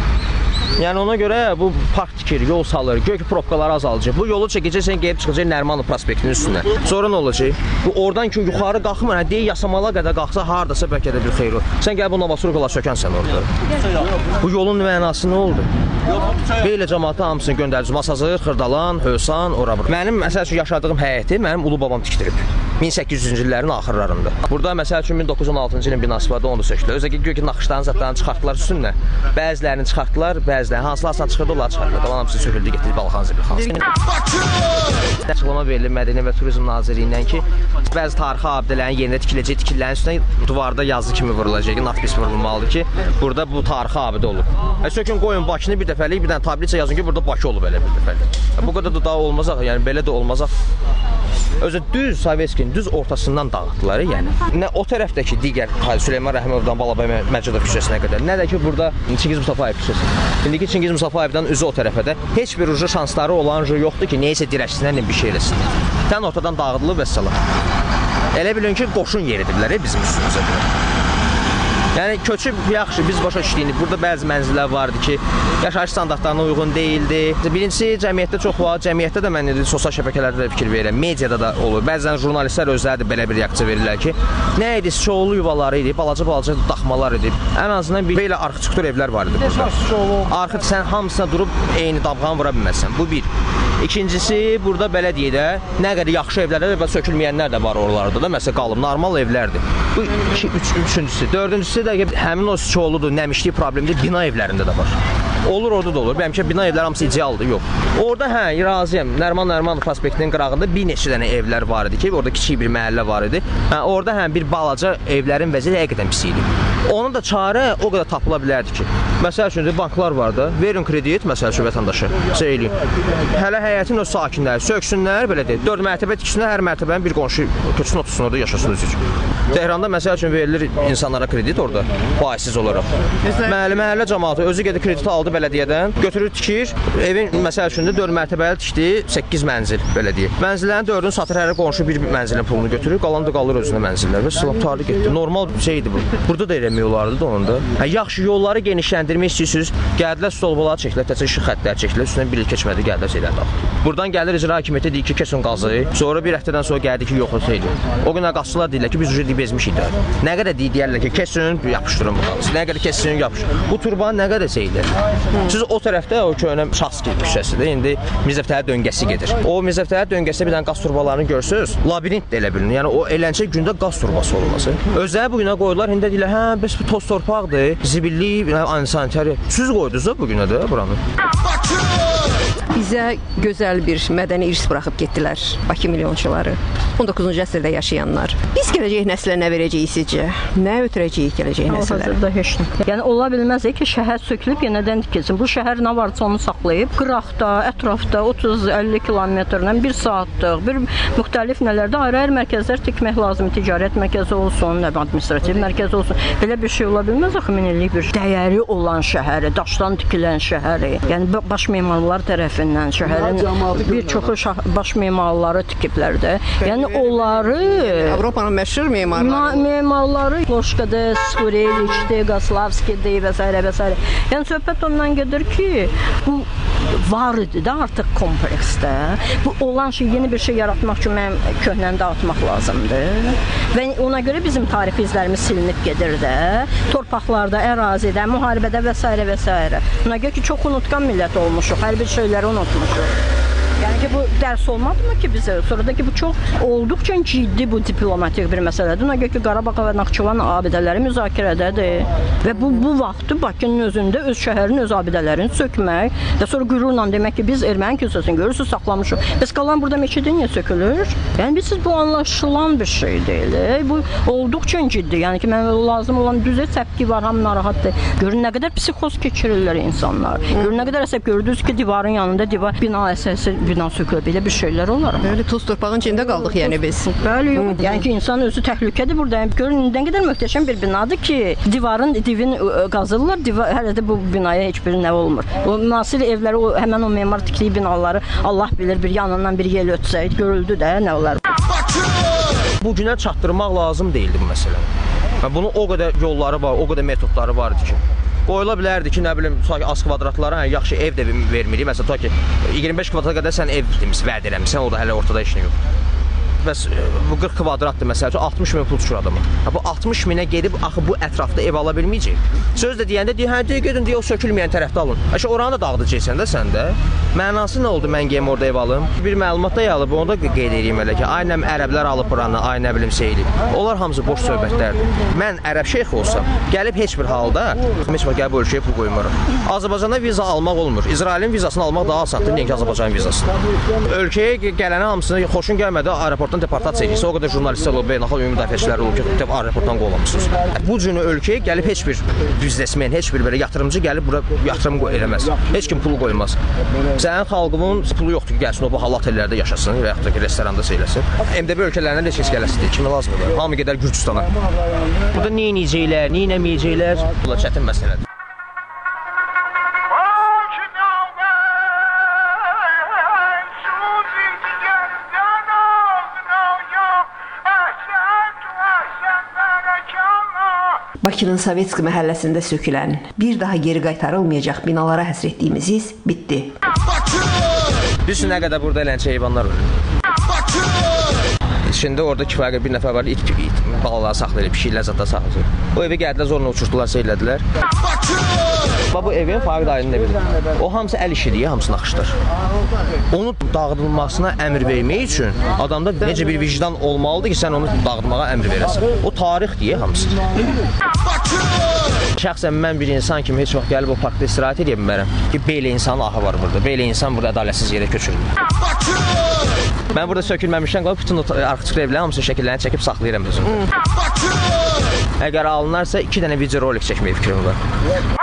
Yəni ona görə bu park tikir, yol salır, göy ki probkaları azalacaq. Bu yolu çəkəcəksən, gəlib çıxacaq Nərmanov prospektinin üstünə. Sonra nə olacaq? Bu oradan ki yuxarı qalxmır, hə deyə Yasamala qədər qalxsa hardasa bəlkə də bir xeyir olur. Sən gəl bu Novostroykalar sökənsən orada. Bu yolun mənası nə oldu? Belə cəmaatı hamısını göndərəcək. Masazır, Xırdalan, Hövsan, ora bura. Mənim məsəl üçün yaşadığım həyəti mənim ulu babam tikdirib. 1800-cü illərin axırlarında. Burada məsəl üçün 1916-cı ilin binası vardı, onu da sökdülər. Özə ki, göy ki naxışların zətlərini çıxartdılar üstünə. Bəzilərini çıxartdılar, bəzilərini hansılarsa çıxırdı, onları çıxartdılar. Tamam, hamısı söküldü, getdi Balxan Zibilxanası. Açıqlama verilib Mədəniyyət və Turizm Nazirliyindən ki, bəzi tarixi abidələrin yerinə tikiləcək, tikililərin üstünə duvarda yazı kimi vurulacaq, natpis vurulmalıdır ki, burada bu tarixi abidə olub. Sökün qoyun Bakını bir dəfəlik, bir dənə tabliça yazın ki, burada Bakı olub elə bir dəfəlik. Bu qədər də daha olmaz axı, yəni belə də olmaz axı. Özü düz Sovetskiyin düz ortasından dağıtdılar, yəni. Nə o tərəfdəki digər Süleyman Rəhmovdan Balabəy Məcidov küçəsinə qədər, nə də ki burada Çingiz Mustafayev küçəsi. İndiki Çingiz Mustafayevdən üzü o tərəfə də heç bir şansları olan yoxdur ki, neysə dirəçsinə bir şey eləsin. Tən ortadan dağıdılıb və salam. Elə bilin ki, qoşun yeridiblər bizim üstümüzə. Yəni köçüb yaxşı, biz başa düşdük. Burada bəzi mənzillər vardı ki, yaşayış standartlarına uyğun deyildi. Birincisi cəmiyyətdə çox var. Cəmiyyətdə də mən sosial şəbəkələrdə də fikir verirəm. Mediada da olur. Bəzən jurnalistlər özləri də belə bir reaksiya verirlər ki, nə idi? Çoğulu yuvaları idi, balaca daxmalar idi. Ən azından belə arxitektur evlər var idi burada. Arxit sən hamısına durub eyni damğanı vura bilməzsən. Bu bir. İkincisi, burada belə deyək də, nə qədər yaxşı evlərdə və sökülməyənlər də var oralarda da. Məsələn, qalıb normal evlərdir. Bu üçüncüsü. Dördüncüsü də həmin o çoğuludur, nəmişlik problemi bina evlərində də var. Olur, orada da olur. Bəlkə bina evləri hamısı idealdır, yox. Orada razıyam. Nəriman prospektinin qırağında bir neçə dənə evlər var idi ki, orada kiçik bir məhəllə var idi. Orada bir balaca evlərin vəziyyəti həqiqətən pis idi. Onun da çarə o qədər tapıla bilərdi ki, məsəl üçün banklar var da, verin kredit, məsəl üçün vətəndaşa, eləyin. Hələ həyətin öz sakinləri söksünlər, belə deyək, 4 mərtəbə tiksinlər, hər mərtəbənin bir qonşu köçsün, otursun orada, yaşasın özü üçün. Tehranda məsəl üçün verilir insanlara kredit orada, faizsiz olaraq. Məhəllə cəmaatı özü gedir krediti aldı bələdiyyədən, götürür tikir, evin məsəl üçün də 4 mərtəbəli tikdi, 8 mənzil, belə deyək. Mənzillərin 4-ünü satır, hər qonşu bir mənzilin pulunu götürür, qalanı da qalır özünə mənzillər və sılab tarih getdi. Normal şeydir bu. Burada da eləmək olardı da onda. Yaxşı yolları genişləndirmək istəyirsiniz, gəldilər stolbaları çəkilər, təcə işıq xəttləri çəkilər, üstündən bir il keçmədi, gəldilər şeylər daxil. Buradan gəlir icra hakimiyyəti deyir ki, kesin qazı. Sonra bir həftədən sonra gəldi ki, yox olsaydı. O gün qazçılar deyirlər ki, biz ucu bezmişik də. Nə qədər deyirlər ki, kesin yapışdırın bu qazı. Nə qədər kesin yapışdırın. Bu turbanın nə qədər şeydir? Siz o tərəfdə o köhnə şahs küçəsidir. İndi Mirzəftəli döngəsi gedir. O Mirzəftəli döngəsində bir dənə qaz turbalarını görsüz, labirint də elə bilinir. Yəni o eləncə gündə qaz turbası olması. Özləri bu günə qoydular, indi deyirlər, hə, bəs bu toz torpaqdır, zibilli, antisanitari. Siz qoydunuz da bu günə də buranı. Bizə gözəl bir mədəni irs buraxıb getdilər Bakı milyonçuları, 19-cu əsrdə yaşayanlar. Biz gələcək nəslə nə verəcəyik sizcə? Nə ötürəcəyik gələcək nəslərə? Hazırda heç nə. Yəni ola bilməz ki, şəhər sökülüb yenidən tikilsin. Bu şəhər nə varsa onu saxlayıb, qıraqda, ətrafda 30-50 kilometrdən 1 saatlıq, bir müxtəlif nələrdə ayrı-ayrı mərkəzlər tikmək lazımdır. Ticarət mərkəzi olsun, administrativ mərkəzi olsun. Belə bir şey ola bilməz axı, min illik bir dəyəri olan şəhəri, daşdan tikilən şəhəri. Yəni baş memarlar tərəfindən şəhərin bir çoxu baş memarları tikiblər də. Yəni onları Avropanın məşhur memarları Loşkada, Skureliçdə, Qaslavskidə və s. və s. Yəni söhbət ondan gedir ki, bu var idi də artıq kompleksdə. Bu olan şey, yeni bir şey yaratmaq üçün mənim köhnəni dağıtmaq lazımdır. Və ona görə bizim tarixi izlərimiz silinib gedir də. Torpaqlarda, ərazidə, müharibədə və s. və s. Ona görə ki, çox unutqan millət olmuşuq, hər bir şeyləri unutmuşuq. Yəni ki, bu dərs olmadımı ki bizə? Sonra da ki, bu çox olduqca ciddi bu diplomatik bir məsələdir. Ona görə ki, Qarabağ və Naxçıvan abidələri müzakirədədir. Və bu vaxtı Bakının özündə öz şəhərin öz abidələrini sökmək və sonra qürurla demək ki, biz erməni kilsəsini görürsünüz, saxlamışıq. Bəs qalan burada meçidi niyə sökülür? Yəni biz bu anlaşılan bir şey deyil. Bu olduqca ciddi. Yəni ki, mənə lazım olan düzə səpki var, ham narahatdır. Görün nə qədər psixoz keçirirlər insanlar. Görün nə qədər əsəb gördünüz ki, divarın yanında divar bina əsası bina sökülür. Belə bir şeylər olar. Böyle toz torpağın içində qaldıq yəni biz. Bəli, yox. Yəni ki, insan özü təhlükədir burada. Görün nə qədər möhtəşəm bir binadır ki, divin qazırlar, hələ də bu binaya heç bir nə olmur. O müasir evləri, həmən o memar tikdiyi binaları Allah bilir bir yanından bir yel ötsəydi, görüldü də nə olar. Bu günə çatdırmaq lazım deyildi bu məsələni. Bunun o qədər yolları var, o qədər metodları var idi ki. Qoyula bilərdi ki, nə bilim, az kvadratlara yaxşı ev də vermirik. Məsələn, ta ki 25 kvadrata qədər sən ev vəd eləmişsən, o da hələ ortada işin yox. Bəs bu 40 kvadratdır məsələn, 60 min pul çıxır adama. Bu 60 minə gedib axı bu ətrafda ev ala bilməyəcək. Söz də deyəndə deyir, hə, gedin deyə o sökülməyən tərəfdə alın. Əşə oranı da dağıdacaqsan da sən də. Mənası nə oldu mən geyim orada ev alım? Bir məlumat da yalıb, onu da qeyd edeyim elə ki, ay nə ərəblər alıb buranı, ay nə bilim şeylik. Onlar hamısı boş söhbətlərdir. Mən ərəb şeyx olsam, gəlib heç bir halda heç vaxt gəlib ölkəyə pul qoymuram. Azərbaycanda viza almaq olmur. İsrailin vizasını almaq daha asandır, nəinki Azərbaycanın vizasını. Ölkəyə gələnə hamısını xoşun gəlmədi, aeroportdan deportasiya edirsə, o qədər jurnalistlər olub, beynəlxalq ümumi müdafiəçilər olub ki, aeroportdan qovulmusunuz. Bu cür ölkəyə gəlib heç bir biznesmen, heç bir belə yatırımcı gəlib bura yatırım eləməz. Heç kim pulu qoymaz. Sənin xalqının pulu yoxdur ki, gəlsin o bu hal otellərdə yaşasın və yaxud da ki, restoranda seyləsin. MDB ölkələrinə heç kəs gələsidir, kimə lazımdır? Hamı gedər Gürcüstana. Burada nə edəcəklər, nə etməyəcəklər? Bu da çətin məsələdir. Bakının Sovetski məhəlləsində sökülən, bir daha geri qaytarılmayacaq binalara həsr etdiyimiz iz bitdi. Biz nə qədər burada elənçə heyvanlar var. Şimdi orada kifayət bir nəfər var, it balaları saxlayır, pişiklər zada saxlayır. O evi gəldilər, zorla uçurtdular, seylədilər. Bu evin Farid Ayının evidir. O hamısı əl işidir, hamısı naxışdır. Onu dağıdılmasına əmr vermək üçün adamda necə bir vicdan olmalıdır ki, sən onu dağıtmağa əmr verəsən. O tarixdir, hamısı. Şəxsən mən bir insan kimi heç vaxt gəlib o parkda istirahət edə bilmərəm ki, belə insanın ahı var burada. Belə insan burada ədalətsiz yerə köçürülür. Mən burada sökülməmişdən qalıb bütün arxıcıq evlərin hamısının şəkillərini çəkib saxlayıram özümdə. Əgər alınarsa 2 dənə video rolik çəkməyə fikrim var.